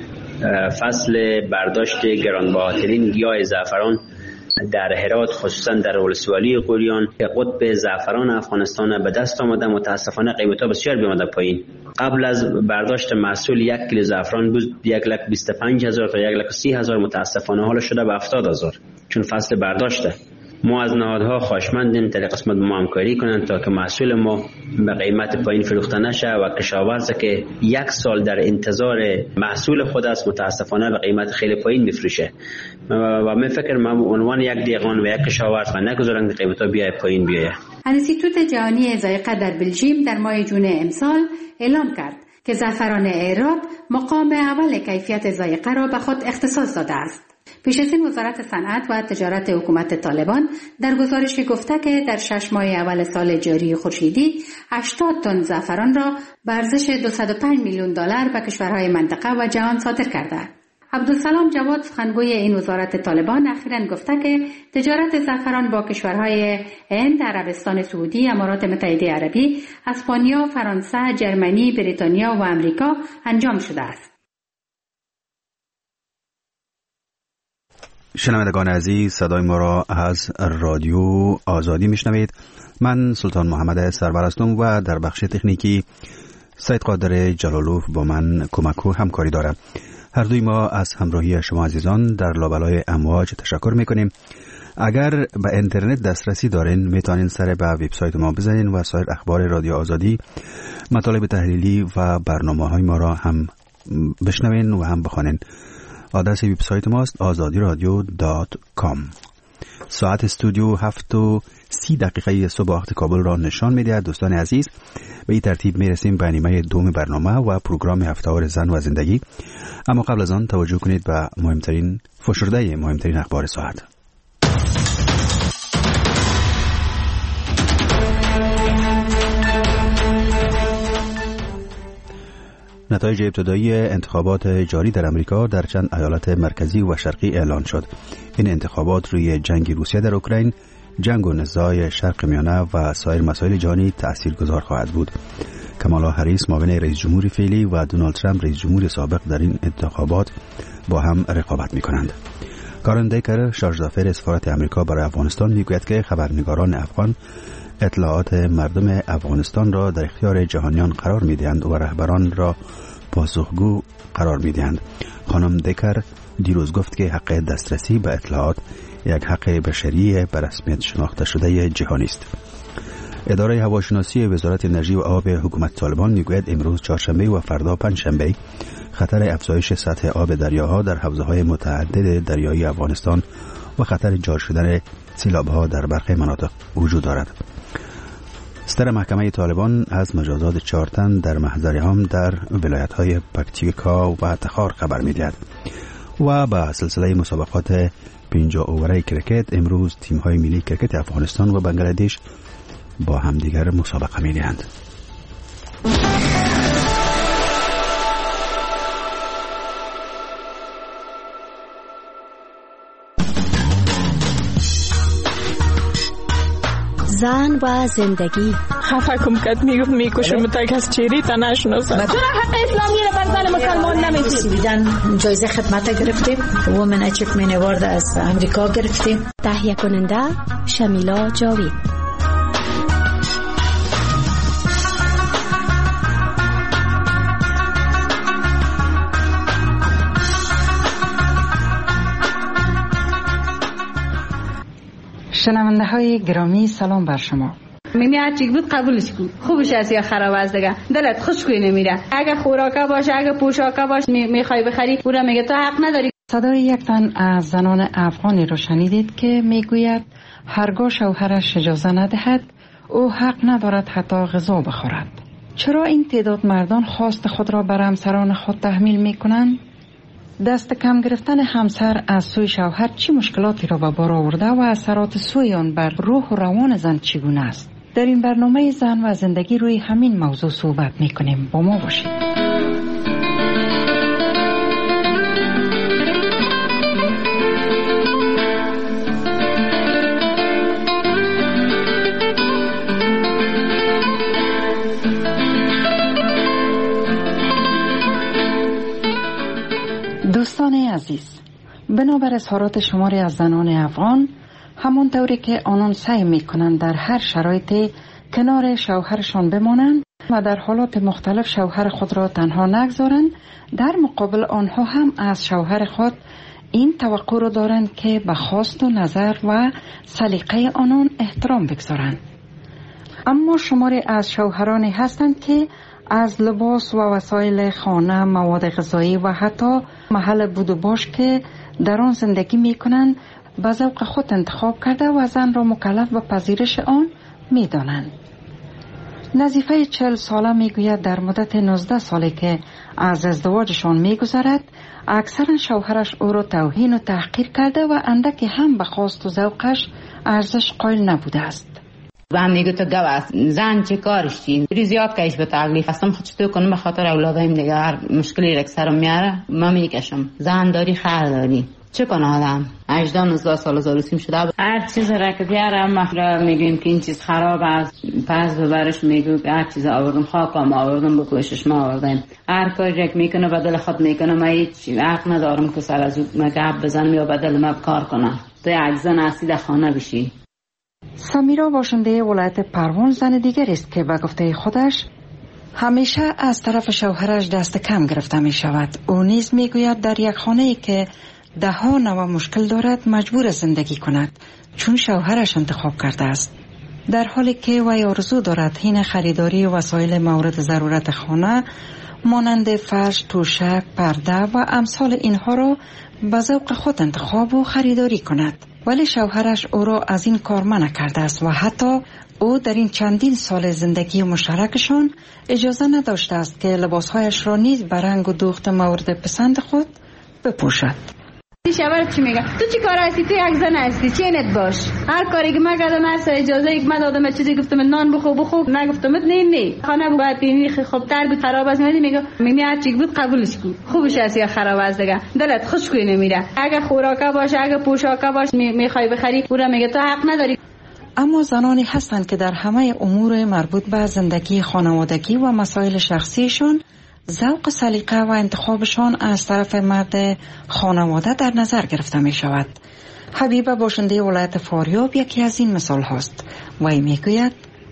فصل برداشت گرانبهاترین گیاه زعفران در هرات خصوصا در ولسوالی غوریان که قطب زعفران افغانستان به دست آمده، متاسفانه قیمت‌ها بسیار بیامده پایین. قبل از برداشت محصول یک کیلو زعفران بود یک لک بیست و پنج هزار تا یک لک سی هزار، متاسفانه حالا شده به هفتاد هزار چون فصل برداشته. ما از نهادها خواهشمندیم در قسمت ما همکاری کنند تا که محصول ما به قیمت پایین فروخته نشه و کشاورز که یک سال در انتظار محصول خود است متاسفانه به قیمت خیلی پایین میفروشه و من فکر من عنوان یک دیقان و یک کشاورز و نگذارم که قیمت‌ها بیای پایین بیایه. انستیتوت جهانی ذائقه در بلژیم در ماه جون امسال اعلام کرد که زعفران هرات مقام اول کیفیت ذائقه را به خود اختصاص داده است. پیش از این وزارت صنعت و تجارت حکومت طالبان در گزارشی گفته که در شش ماه اول سال جاری خورشیدی هشتاد تن زعفران را به ارزش دویست و پنج میلیون دلار به کشورهای منطقه و جهان صادر کرده. عبدالسلام جواد سخنگوی این وزارت طالبان اخیراً گفته که تجارت زعفران با کشورهای هند، عربستان سعودی، امارات متحده عربی، اسپانیا، فرانسه، جرمنی، بریتانیا و امریکا انجام شده است. شنوندگان عزیز، صدای ما را از رادیو آزادی میشنوید. من سلطان محمد سرور هستم و در بخش تکنیکی سید قادر جلالوف با من کمک و همکاری دارم. هر دوی ما از همراهی شما عزیزان در لابلای امواج تشکر میکنیم. اگر به اینترنت دسترسی دارین میتونین سر به وبسایت ما بزنین و سایر اخبار رادیو آزادی، مطالب تحلیلی و برنامه‌های ما را هم بشنوین و هم بخوانین. آدرس وبسایت ماست آزادی رادیو دات کام. ساعت استودیو هفت و سی دقیقه صبح وقت کابل را نشان میده. دوستان عزیز، به این ترتیب میرسیم به نیمه دوم برنامه و پروگرام هفته‌وار زن و زندگی. اما قبل از آن توجه کنید به مهمترین فشرده مهمترین اخبار ساعت. نتایج ابتدایی انتخابات جاری در امریکا در چند ایالت مرکزی و شرقی اعلان شد. این انتخابات روی جنگ روسیه در اوکراین، جنگ و نزاع شرق میانه و سایر مسائل جهانی تاثیرگذار خواهد بود. کامالا هریس معاون رئیس جمهور فعلی و دونالد ترامپ رئیس جمهور سابق در این انتخابات با هم رقابت می‌کنند. کارن دیکر، شارژ دافر سفارت امریکا برای افغانستان، میگوید که خبرنگاران افغان اطلاعات مردم افغانستان را در اختیار جهانیان قرار می‌دهند و رهبران را پاسخگو قرار می‌دهند. خانم دیکر دیروز گفت که حق دسترسی به اطلاعات یک حق بشری به رسمیت شناخته شده جهانی است. اداره هواشناسی وزارت انرژی و آب حکومت طالبان میگوید امروز چهارشنبه و فردا پنجشنبه خطر افزایش سطح آب دریاها در حوزه‌های متعدد دریایی افغانستان و خطر جاری شدن سیلاب‌ها در برخی مناطق وجود دارد. ستر محکمه طالبان از مجازات چهار تن در محضر عام در ولایت‌های پکتیکا و تخار خبر می‌دهد. و با سلسله مسابقات پنجاه اووره کرکت امروز تیم‌های ملی کرکت افغانستان و بنگلادش با همدیگر مسابقه می‌دهند. زن و زندگی. خفه کم کت میگفت میکشم تا کس چیری تا نشناسم. چرا حق اسلامی را بر زن مسلمان نمیدید؟ بیدن جایزه خدمت گرفتیم. وومن اچیومنت اوارد از امریکا گرفتیم. تهیه کننده شمیلا جاوید. شنونده های گرامی سلام بر شما. میمی هر چی بود قبولش کن، خوبش است یا خراب است دیگه، دلت خوشگوی نمیره. اگه خوراکا باشه، اگه پوشاکا باشه میخوای بخری، اون میگه تو حق نداری. صدای یک تن از زنان افغانی را شنیدید که میگوید هرگاه شوهرش اجازه ندهد او حق ندارد حتی غذا بخورد. چرا این تعداد مردان خواست خود را بر همسران خود تحمیل میکنند؟ دست کم گرفتن همسر از سوی شوهر چه مشکلاتی را به بار آورده و اثرات سوی آن بر روح و روان زن چگونه است؟ در این برنامه زن و زندگی روی همین موضوع صحبت میکنیم. با ما باشید. دوستان عزیز، بنابر اظهارات شماری از زنان افغان، همون طوری که آنان سعی میکنند در هر شرایطی کنار شوهرشان بمانند و در حالات مختلف شوهر خود را تنها نگذارند، در مقابل آنها هم از شوهر خود این توقع را دارند که به خواست و نظر و سلیقه آنان احترام بگذارند. اما شماری از شوهرانی هستند که از لباس و وسایل خانه، مواد غذایی و حتی محل بود و باش که در آن زندگی می کنند به ذوق خود انتخاب کرده و زن را مکلف به پذیرش آن می دانند. نظیفه چهل ساله می گوید در مدت نوزده سالی که از ازدواجشان می گذرد اکثرا شوهرش او را توهین و تحقیر کرده و اندکی هم به خواست و ذوقش ارزش قائل نبوده است. و هم میگه تو گو است زن چه کارش چی ری زیاد کهش به تکلیف هستم خود چطور کنم به خاطر اولادایم دیگه هر مشکلی رک سرم میاره ما میکشم. زن داری خر داری چه کنه آدم هجده نوزده سال زاروسیم شده هر چیز را که بیارم مخرا میگیم که این چیز خراب است پس ببرش میگو که هر چیز آوردم خاکم آوردم بکوشش ما آوردم هر کاری رک میکنه بدل خود میکنه ما هیچ حق ندارم که سر از او مگب بزنم یا بدل ما کار کنم تو یک زن اصلی در خانه بشی. سمیرا باشنده ولایت پروان زن دیگر است که به گفته خودش همیشه از طرف شوهرش دست کم گرفته می شود. او نیز می گوید در یک خانه‌ای که ده ها نوع مشکل دارد مجبور زندگی کند چون شوهرش انتخاب کرده است. در حالی که وی آرزو دارد حین خریداری وسایل مورد ضرورت خانه مانند فرش، توشک، پرده و امثال اینها را به ذوق خود انتخاب و خریداری کند، ولی شوهرش او را از این کار منع کرده است و حتی او در این چندین سال زندگی مشترکشان اجازه نداشته است که لباسهایش را نیز به رنگ و دوخت مورد پسند خود بپوشد. شوهرت چی میگه؟ تو چی کار هستی؟ تو یک زن هستی، چینت باش. هر کاری که من کردم، هر سر اجازه ای که من دادم، چیزی گفتم نان بخو بخو، نگفتم نه نه خانه باید بینی خوب تر بود خراب است. میگه میگه میگه هر چی بود قبولش کن، خوبش است یا خراب است دیگه، دلت خوش کوی نمیره. اگه خوراکا باشه، اگه پوشاکا باشه میخوای بخری، اون میگه تو حق نداری. اما زنانی هستند که در همه امور مربوط به زندگی خانوادگی و مسائل شخصیشون ذوق، سلیقه و انتخابشان از طرف مرد خانواده در نظر گرفته می شود. حبیبه باشنده ولایت فاریاب یکی از این مثال هست. وی می گوید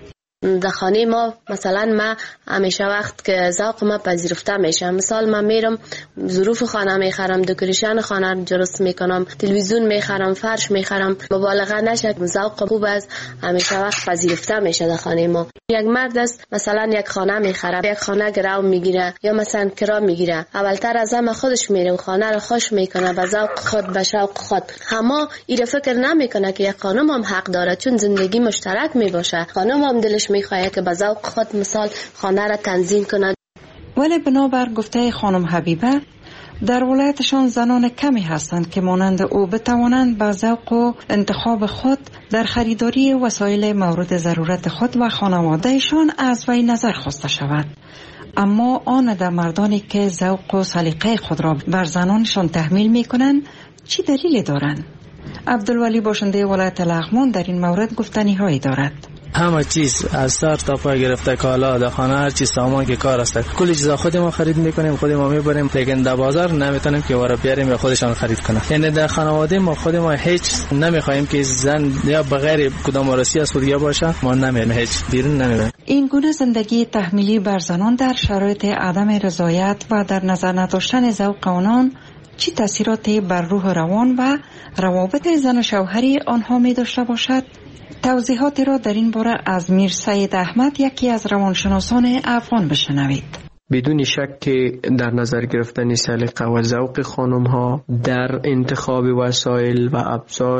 در خانه ما مثلا ما همیشه وقت که ذوق ما پذیرفته میشه، مثال من میرم ظروف خانه میخرم، دکوریشن خانه درست میکنم، تلویزیون میخرم، فرش میخرم، مبالغه نشه، ذوق خوب است، همیشه وقت پذیرفته میشه در خانه ما. یک مرد است مثلا یک خانه میخره، یک خانه گرو میگیره یا مثلا کرا میگیره، اولتر از همه خودش میره و خانه رو خوش میکنه به ذوق خود، به شوق خود. اما این فکر نمیکنه که یک خانم هم حق داره، چون زندگی مشترک میباشه، خانم هم دلش میخواد که به ذوق خود مثال خانه را تنظیم کنه. ولی بنابر گفته خانم حبیبه در ولایتشان زنان کمی هستند که مانند او بتوانند به ذوق و انتخاب خود در خریداری وسایل مورد ضرورت خود و خانوادهشان از وی نظر خواسته شود. اما آن در مردانی که ذوق و سلیقه خود را بر زنانشان تحمیل می کنند چی دلیلی دارند؟ عبدالولی باشنده ولایت لغمان در این مورد گفتنی هایی دارد. همه چیز از سر تا پای گرفته، کالا در خانه، هر چیز سامان که کار است، کلی چیزا خود ما خرید میکنیم، خود ما میبریم، لیکن در بازار نمیتونیم که وارا بیاریم یا خودشان خرید کنه. یعنی در خانواده ما خود ما هیچ نمیخوایم که زن یا بغیر کدام وارسی از خودیا باشه، ما نمیریم هیچ بیرون نمیریم. این گونه زندگی تحمیلی بر زنان در شرایط عدم رضایت و در نظر نداشتن ذوق آنان چی تاثیراتی بر روح روان و روابط زن و شوهری آنها می داشته باشد؟ توضیحاتی را در این باره از میر سید احمد، یکی از روانشناسان افغان، بشنوید. بدون شک که در نظر گرفتن سلیقه و ذوق خانم ها در انتخاب وسایل و ابزار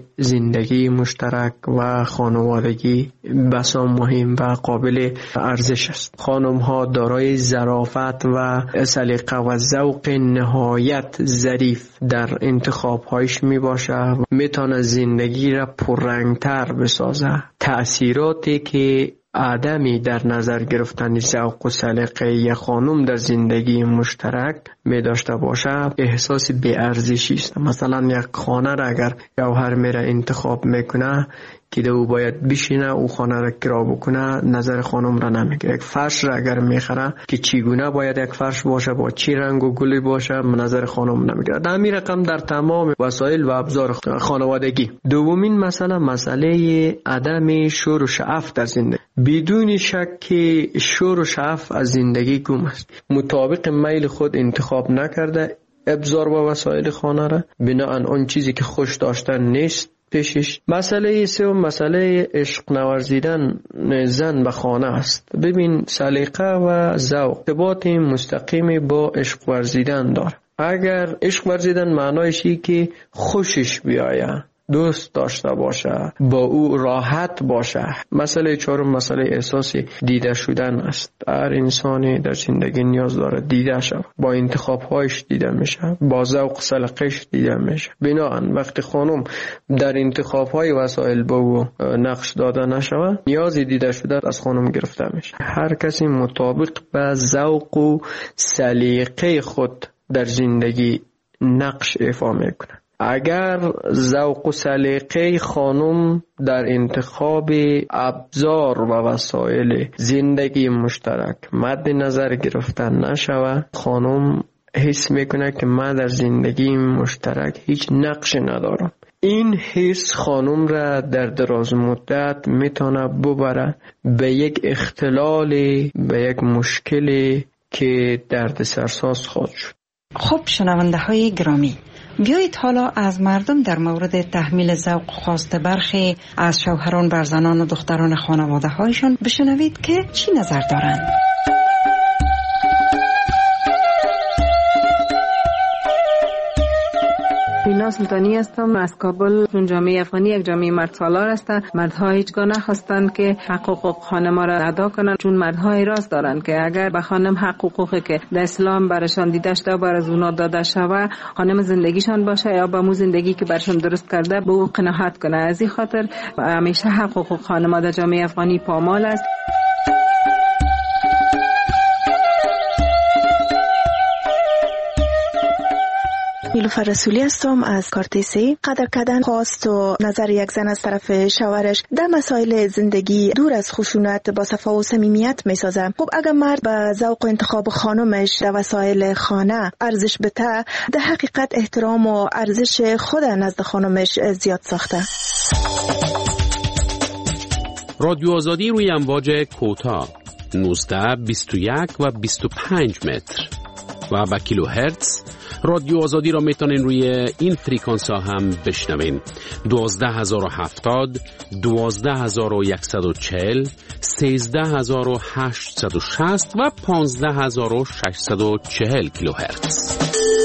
زندگی مشترک و خانوادگی بسا مهم و قابل ارزش است. خانم ها دارای ظرافت و سلیقه و ذوق نهایت ظریف در انتخاب هایش می باشه، می تونه زندگی را پررنگتر بسازه. تأثیراتی که آدمی در نظر گرفتن ذوق و سلیقه یک خانم در زندگی مشترک می داشته باشه احساس بی ارزشی است. مثلا یک خانه را اگر شوهر میره انتخاب میکنه که او باید بشینه او خانه را کرا بکنه، نظر خانم را نمیگیره. یک فرش را اگر میخره که چگونه باید یک فرش باشه، با چی رنگ و گلی باشه، نظر خانم نمیگیره. در همین رقم در تمام وسایل و ابزار خانوادگی. دومین مسئله مسئله عدم شور و شعف در زندگی. بدون شک که شور و شعف از زندگی گم است. مطابق میل خود انتخاب نکرده ابزار و وسایل خانه را، بناهن آن چیزی که خوش داشتن نیست پیشش. مسئله سوم مسئله عشق نورزیدن زن به خانه است. ببین سلیقه و ذوق ارتباط مستقیم با عشق ورزیدن داره. اگر عشق ورزیدن معنایش اینه که خوشش بیاید، دوست داشته باشه، با او راحت باشه. مسئله چهارم مسئله احساس دیده شدن است. هر انسانی در زندگی نیاز داره دیده شود، با انتخاب هایش دیده میشه، با ذوق سلیقه‌اش دیده میشه. بنابراین وقتی خانم در انتخاب های وسایل با او نقش داده نشود، نیازی دیده شده از خانم گرفته میشه. هر کسی مطابق به ذوق و سلیقه خود در زندگی نقش ایفا میکنه. اگر ذوق و سلیقه خانم در انتخاب ابزار و وسایل زندگی مشترک مد نظر گرفته نشود، خانم حس میکنه که من در زندگی مشترک هیچ نقش ندارم. این حس خانم را در دراز مدت میتونه ببره به یک اختلال، به یک مشکلی که درد سرساز خواهد شد. خب شنونده های گرامی، بیایید حالا از مردم در مورد تحمیل ذوق خواست برخی از شوهران بر زنان و دختران خانواده هایشان بشنوید که چی نظر دارند. اینا سلطانی هستم از کابل. اون جامعه افغانی یک جامعه مرد سالار هستن. مردها هیچگاه نخواستن که حقوق خانم را ادا کنن، چون مردها اعتراض دارن که اگر به خانم حقوقی که در اسلام برشان دیده شده بر از اونا داده شوه، خانم زندگیشان باشه یا با مو زندگی که برشان درست کرده به او قناعت کنه. از این خاطر همیشه حقوق خانم در جامعه افغانی پامال است. نیلوفر رسولی هستم از کارتیسی. قدر کردن خواست و نظر یک زن از طرف شوهرش در مسائل زندگی دور از خشونت با صفا و صمیمیت میسازه. خب اگر مرد به ذوق و انتخاب خانمش در وسایل خانه ارزش بده، در حقیقت احترام و ارزش خود نزد خانمش زیاد ساخته. رادیو آزادی روی امواج کوتاه نوزده، بیست و یک و بیست و پنج متر و با کیلو هرتز. رادیو آزادی را میتونین روی این فریکانس ها هم بشنوین: دوازده هزار و هفتاد، دوازده هزار و صد و چهل، سیزده هزار و هشتصد و شصت و پانزده هزار و ششصد و چهل کیلو هرتز.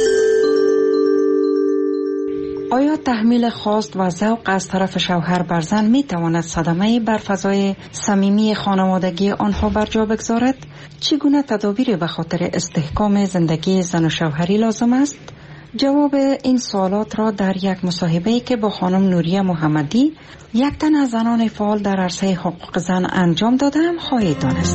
آیا تحمیل خواست و ذوق از طرف شوهر بر زن می تواند صدمه‌ای بر فضای صمیمی خانوادگی آنها بر جا بگذارد؟ چگونه تدابیر به خاطر استحکام زندگی زن و شوهری لازم است؟ جواب این سوالات را در یک مصاحبه‌ای که با خانم نوریه محمدی، یک تن از زنان فعال در عرصه حقوق زن انجام دادم خواهید دانست.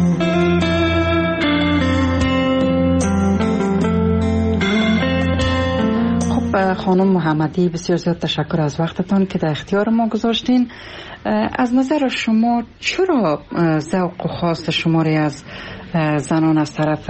خانم محمدی، بسیار زیاد تشکر از وقتتان که در اختیار ما گذاشتین. از نظر شما چرا ذوق و خواست شما را از زنان از طرف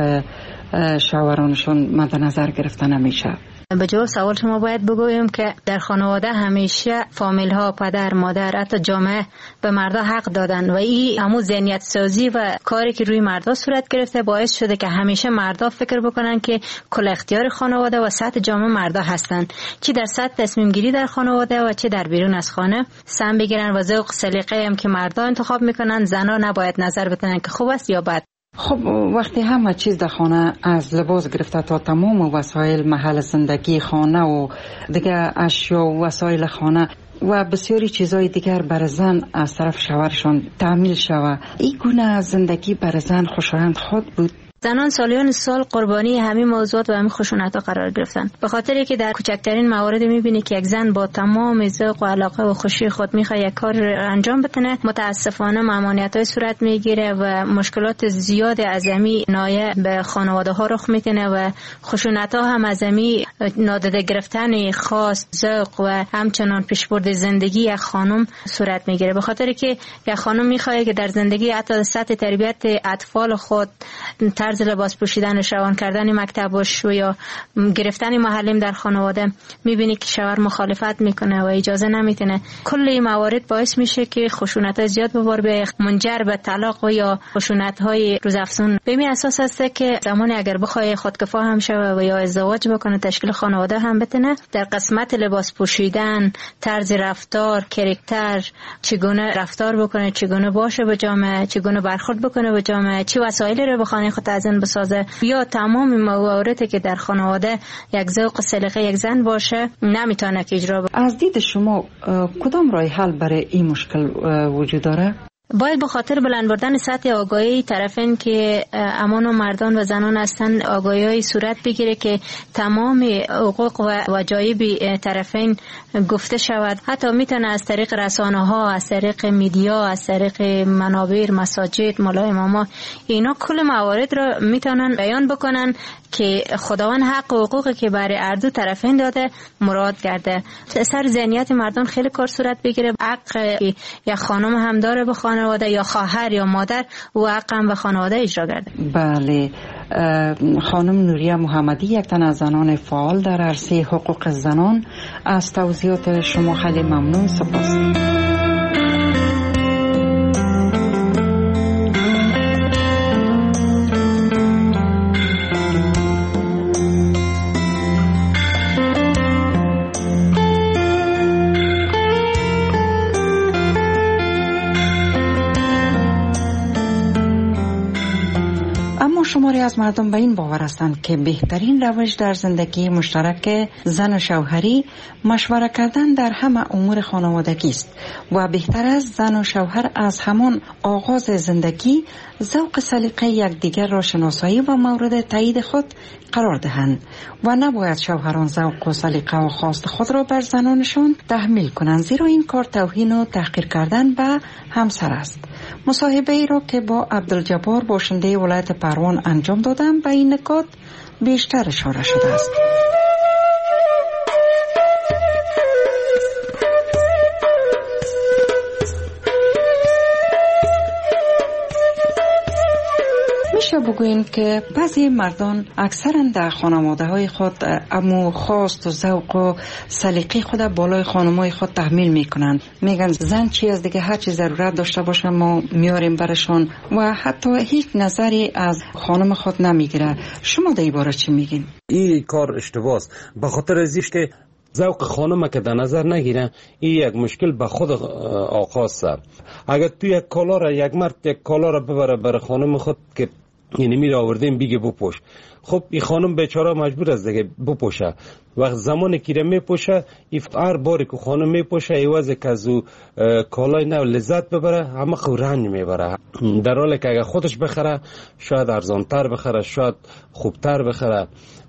شوهرانشون مد نظر گرفته نمیشه؟ به جواب سوال شما باید بگویم که در خانواده همیشه فامیل ها، پدر، مادر، حتی جامعه به مردا حق دادن و این همون ذهنیت سازی و کاری که روی مردا صورت گرفته باعث شده که همیشه مردا فکر بکنن که کل اختیار خانواده و سطح جامعه مردا هستن، چی در سطح تصمیم گیری در خانواده و چی در بیرون از خانه سم بگیرن و ذوق سلیقه هم که مردا انتخاب میکنن زنا نباید نظر بدن که خوب است یا بد. خب وقتی همه چیز در خانه از لباس گرفته تا تمام وسایل محل زندگی خانه و دیگه اشیا و وسایل خانه و بسیاری چیزهای دیگر بر زن از طرف شوهرشان تحمیل شود، این گونه زندگی بر زن خوشایند خود بود؟ زنان سالیان سال قربانی همین موضوعات و همین خشونت‌ها قرار گرفتن، به خاطری که در کوچکترین موارد می‌بینی که یک زن با تمام ذوق و علاقه و خوشی خود می‌خواد یک کار انجام بده، متاسفانه ممانعت‌های صورت می‌گیره و مشکلات زیاد عظیمی نایه به خانواده‌ها رخ می‌کنه و خشونت‌ها هم عظیمی نادیده گرفتن خواست، ذوق و همچنان پیشبرد زندگی یک خانم صورت می‌گیره، به خاطری که یک خانم می‌خواد که در زندگی حتی سطح تربیت اطفال خود، طرز لباس پوشیدن، روان کردن مکتبش و یا گرفتن معلم در خانواده، میبینی که شوهر مخالفت میکنه و اجازه نمیتونه. کل این موارد باعث میشه که خشونت‌های زیاد به بار بیاد، منجر به طلاق و یا خشونت‌های روزافزون. به این اساس است که زمانی اگر بخواد خودکفا هم شوه و یا ازدواج بکنه، تشکیل خانواده هم بتونه، در قسمت لباس پوشیدن، طرز رفتار، کاراکتر، چگونه رفتار بکنه، چگونه باشه با جامعه، چگونه برخورد بکنه با جامعه، چه وسایلی رو به خانه خود تزیین بسازه، یا تمام مواردی که در خانواده یک ذوق و سلیقه یک زن باشه نمیتونه که اجرا بکنه. از دید شما کدام راه حل برای این مشکل وجود داره؟ باید به خاطر بلند بردن سطح آگاهی طرفین که امان و مردان و زنان هستن آگاهی صورت بگیره که تمام حقوق و وجایب طرفین گفته شود. حتی میتونه از طریق رسانه ها، از طریق میدیا، از طریق منابر، مساجد، مولای اماما، اینا کل موارد رو میتونن بیان بکنن که خداوند حق و حقوقی که برای هر دو طرفین داده مراد گرده. سر ذهنیت مردم خیلی کار صورت بگیره. حق یا خانم هم داره به خانواده، یا خواهر یا مادر، و حق هم به خانواده اجرا کرده. بله، خانم نوریه محمدی، یک تن از زنان فعال در عرصه حقوق زنان، از توضیحات شما خیلی ممنون. سپاس. شماری از مردم به این باور هستند که بهترین روش در زندگی مشترک زن و شوهری مشوره کردن در همه امور خانوادگی است و بهتر است زن و شوهر از همان آغاز زندگی ذوق سلیقه یکدیگر را شناسایی و مورد تایید خود قرار دهند و نباید شوهران ذوق و سلیقه و خواست خود را بر زنانشان تحمیل کنند، زیرا این کار توهین و تحقیر کردن به همسر است. مصاحبه ای را که با عبدالجبار باشنده ولایت پروان انجام دادم به این نکات بیشتر اشاره شده است. میشه بگوییم که بعضی مردان اکثرا در خانواده های خود امو خواست و ذوق و سلیقه خود بالای خانمای خود تحمیل میکنند. میگن زن چی از دیگه هر چی ضرورت داشته باشه ما میاریم برشان و حتی هیچ نظری از خانم خود نمیگیره. شما در این باره چی میگین؟ این کار اشتباه است، به خاطر ازیش که ذوق خانم که در نظر نگیره این یک مشکل به خود آقا است. اگر تو یک کالا را یک مرد یک کالا را ببره بر خانم خود که یعنی میره آوردیم بیگه بپوش، خب این خانم بیچاره مجبور است دیگه بپوشه. وقت زمانی که را میپوشه هر باری که خانم میپوشه ایوازه که از او کالای نو لذت ببره همه خو رنج میبره، در حالی که اگر خودش بخره شاید ارزانتر بخره، شاید خوبتر بخره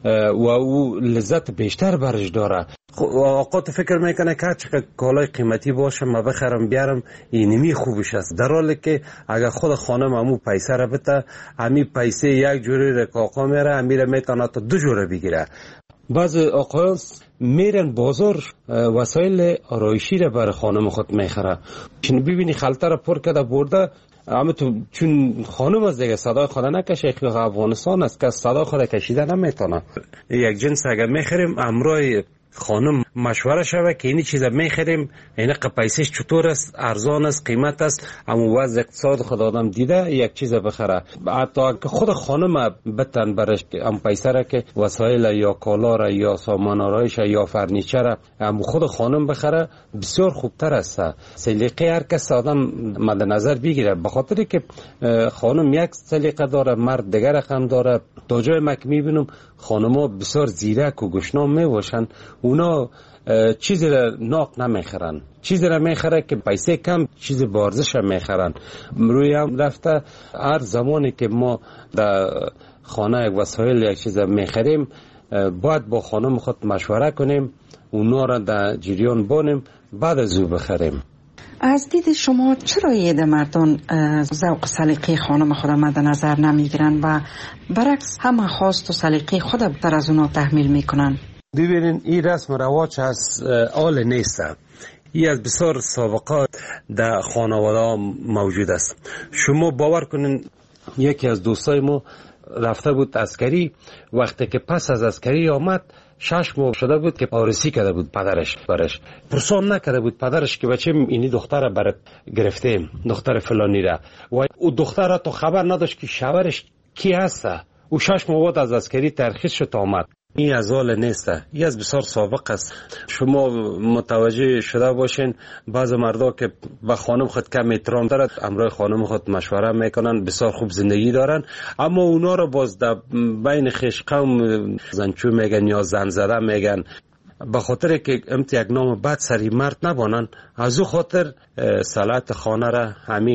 و او لذت بیشتر برش داره. آقا تو فکر میکنه که چقدر کالای قیمتی باشه ما بخرم بیارم اینمی خوبش است، در حالی که اگر خود خانم همو پیسه را بده همی پیسه یک جوری را که آقا میره همی میتونه تا دو جوره بگیره. بعض آقایان میرن بازار وسایل آرایشی را برای خانم خود میخره، چون ببینی خلطه را پر کرده برده، اما تو چون خانم از دیگه صدای خود نکشه، که افغانستان است که صدای خود کشیده نمیتونه. یک جنس اگر میخریم امرای خانم مشوره شوه که اینی چیزا میخریم اینه پیسش چطور است، ارزان است، قیمت است، اما وضع اقتصاد خود آدم دیده یک چیز بخره. حتی که خود خانم بتن برش ام پیسه را که وسایل یا کالا را یا سامان آرایش یا فرنیچر ام خود خانم بخره بسیار خوبتر است. سلیقه هر کس آدم مد نظر بگیره، به خاطر که خانم یک سلیقه داره، مرد دیگر رقم داره. تا جای مک میبینم خانم‌ها بسیار زیرک و گشنام میباشن، اونا چیزی را ناق نمیخرن، چیزی را میخره که پیسه کم چیز بارزش میخرن. روی هم رفته هر زمانی که ما در خانه یک وسایل یک چیز میخریم باید با خانم خود مشوره کنیم، اونا را در جریان بانیم بعد از او بخریم. از دید شما چرا یه ده مردان ذوق سلیقه خانم خود مد نظر نمیگیرن و برعکس همه خواست و سلیقه خود بیشتر از اونا تحمیل میکنن؟ ببینین این رسم و رواج از آل نیست، این از بسیار سابقه در خانواده موجود است. شما باور کنین یکی از دوستای ما رفته بود عسکری، وقتی که پس از عسکری آمد شش ماه شده بود که آرسی کرده بود پدرش برش، پرسان نکرده بود پدرش که بچه اینی دختر برات گرفتیم، دختر فلانی را، و او دختر را تو خبر نداشت که شوهرش کی هست. او شش ماه بعد از عسکری ترخیص شد آمد. این از حال نیست، این از بسیار سابق است. شما متوجه شده باشین بعض مردا که به خانم خود کم احترام دارد، امرای خانم خود مشوره میکنن، بسیار خوب زندگی دارن، اما اونا رو باز در بین خویش قوم زنچو میگن یا زن زده میگن، به خاطر که امت یک نام بد سری مرد نبانن، از او خاطر صلاحیت خانه را همی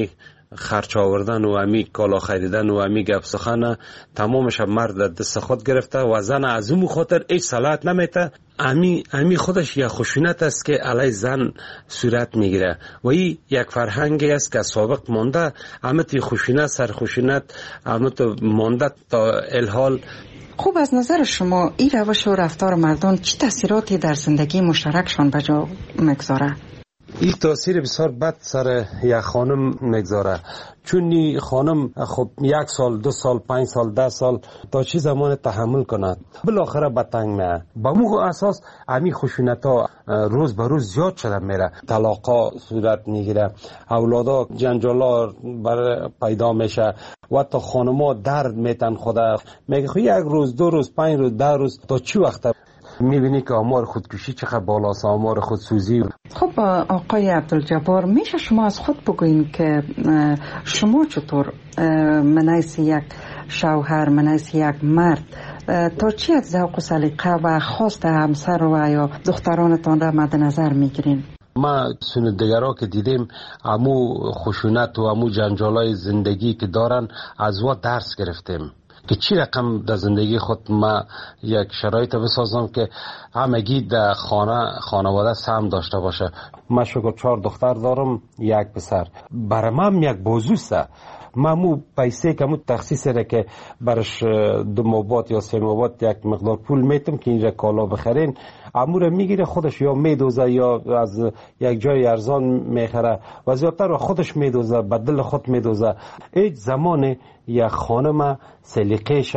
خرچ آوردن و امی کالا خریدن و امی گپ سخن تمامش مرد دست خود گرفته و زن از اون خاطر هیچ صلاحیت نمیته. امی امی خودش یک خشونت است که علی زن صورت میگیره و این یک فرهنگی است که سابق مانده. امت خشونت سر خشونت امت مانده تا الحال. خوب، از نظر شما این روش و رفتار مردان چه تاثیراتی در زندگی مشترکشان به جا میگذاره؟ این تاثیر بسیار بد سر یک خانم میگذاره، چون این خانم خب یک سال دو سال پنج سال ده سال تا چی زمان تحمل کند، بالاخره به تنگ میه. با مو اساس امی خشونت ها روز به روز زیاد شده میره، طلاقا صورت میگیره، اولادا جنجالا بر پیدا میشه و تا خانما درد میتن خدا میگه خب یک روز دو روز پنج روز ده روز تا چی وقت میبینی که آمار خودکشی چقدر بالاست، آمار خودسوزی. خب آقای عبدالجبار، میشه شما از خود بگوین که شما چطور منیس یک شوهر، منیس یک مرد تا چی از ذوق و سلیقه و خواست همسر و یا دخترانتان را مد نظر میگیرین؟ ما سندگرها که دیدیم امو خشونت و امو جنجالای زندگی که دارن از وا درس گرفتیم که چی رقم در زندگی خود ما یک شرایط بسازم که همگی در خانه خانواده سهم داشته باشه. ما شکر چهار دختر دارم، یک پسر. برای من یک بازوسته. ما مو پیسه که مو تخصیص را که برش دو مابات یا سه مابات یک مقدار پول میتم که اینجا کالا بخرین، امور میگیره خودش یا میدوزه یا از یک جای ارزان میخره و زیادتر خودش میدوزه، به دل خود میدوزه. هیچ زمان یک خانم سلیقه‌ش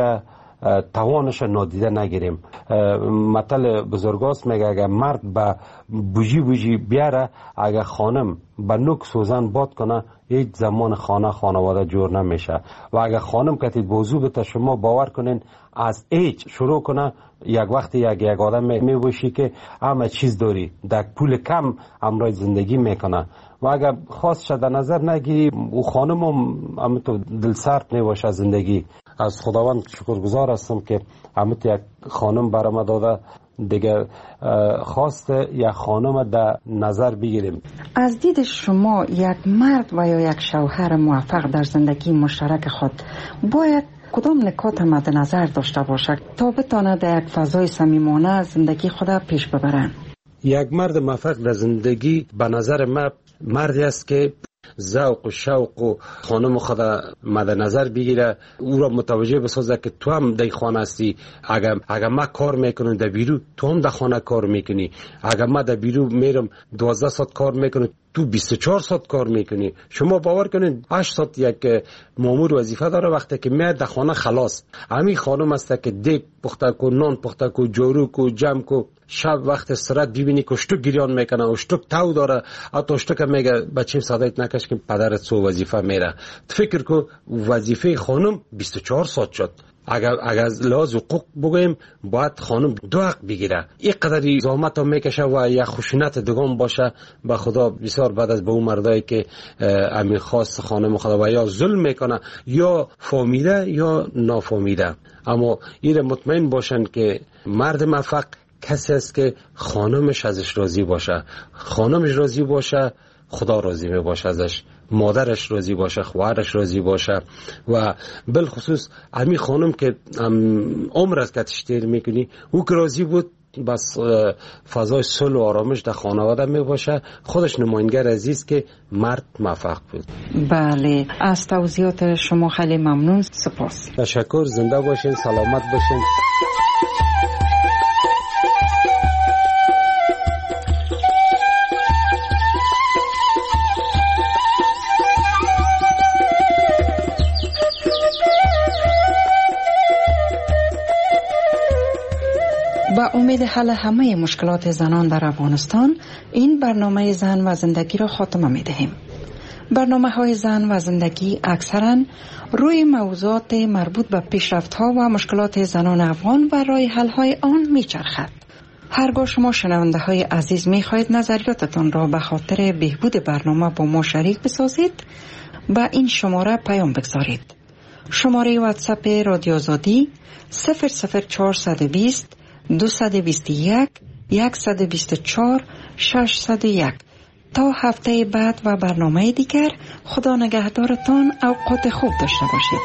توانش نادیده نگیریم. مثل بزرگاست میگه اگر مرد به بوجی بوجی بیاره، اگر خانم به نوک سوزن باد کنه، هیچ زمان خانه خانواده جور نمیشه. و اگر خانم کتی بوزو بتا شما باور کنین از هیچ شروع کنه، یک وقتی یک یک آدم میبوشی که همه چیز داری، در پول کم امرای زندگی میکنه. و اگر خواست شده نظر نگیری، او خانم هم تو دل سرد میباشه زندگی. از خداوند شکرگزار هستم که همت یک خانم برام داده. دیگه خواست یک خانم در نظر بگیریم. از دید شما یک مرد و یا یک شوهر موفق در زندگی مشترک خود باید کدام نکات مد نظر داشته باشد تا بتواند در یک فضای صمیمانه زندگی خود پیش ببرند؟ یک مرد موفق در زندگی به نظر من مردی است که ذوق و شوق و خانم خود مد نظر بگیره، او را متوجه بسازه که تو هم در خانه هستی. اگر اگر ما کار میکنم در بیرو، تو هم در خانه کار میکنی. اگر ما در بیرو میرم دوازده ساعت کار میکنم، تو بیست و چهار ساعت کار میکنی. شما باور کنید هشت ساعت یک مامور وظیفه داره، وقتی که میاد در خانه خلاص. همین خانم است که دیگ پخته کو، نان پخته کو، جارو کو، جمع کو. شب وقت استراحت ببینی که اشتک گریان میکنه، اشتک تو داره، حتی اشتک میگه بچه صدایت نکش که پدرت سو وظیفه میره. فکر کو وظیفه خانم بیست و چهار ساعت شد. اگر اگر از لحاظ حقوق بگویم باید خانم دو حق بگیره. این قدری زحمت هم میکشه و یک خشونت دگان باشه. به خدا بسیار بعد از به اون مردایی که امیر خواست خانم خدا و یا ظلم میکنه یا فهمیده یا نافهمیده. اما این مطمئن باشن که مرد موفق کسی است که خانمش ازش راضی باشه. خانمش راضی باشه، خدا راضی می باشه ازش. مادرش راضی باشه، خواهرش راضی باشه. و بالخصوص امی خانم که عمر از کتش تیر میکنی، او که راضی بود، بس فضای صلح و آرامش در خانواده می باشه. خودش نماینگر عزیز که مرد موفق بود. بله، از توضیحات شما خیلی ممنون. سپاس. تشکر. زنده باشین، سلامت باشین. با امید حل همه مشکلات زنان در افغانستان، این برنامه زن و زندگی را خاتمه می دهیم. برنامه های زن و زندگی اکثرا روی موضوعات مربوط به پیشرفت ها و مشکلات زنان افغان و راه حل های آن می چرخد. هرگاه شما شنونده های عزیز می خواهید نظریاتتان را به خاطر بهبود برنامه با ما شریک بسازید، با این شماره پیام بگذارید. شماره واتساپ رادیو آزادی صفر صفر چهارصد و بیست دویست و بیست و یک صد و بیست و چهار ششصد و یک. تا هفته بعد و برنامه دیگر، خدا نگهدارتان، اوقات خوب داشته باشید.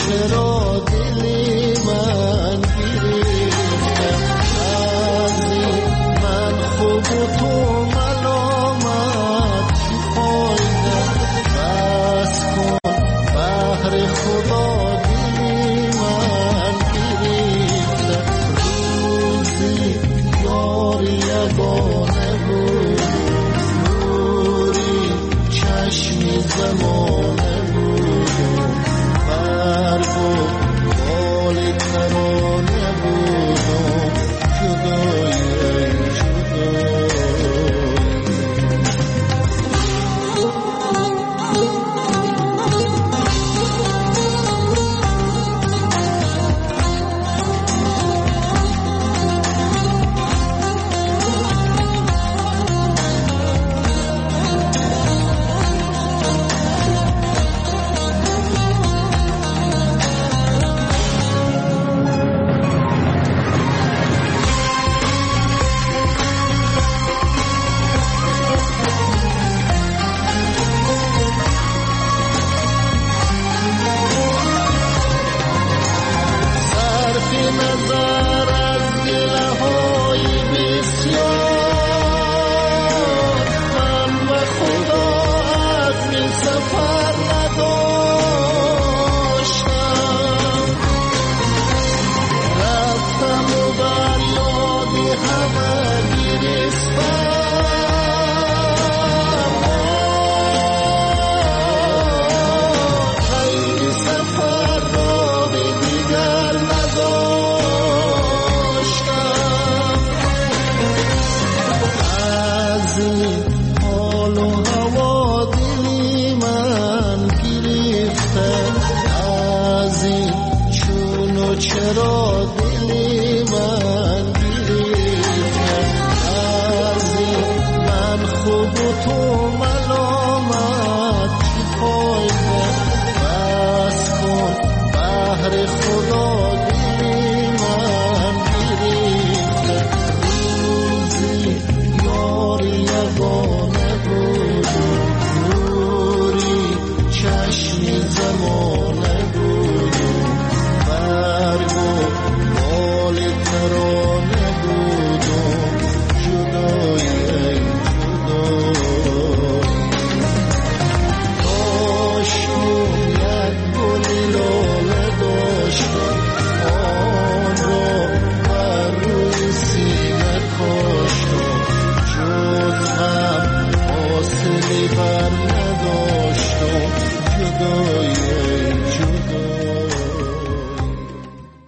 چرا دل من گرفته از این چرا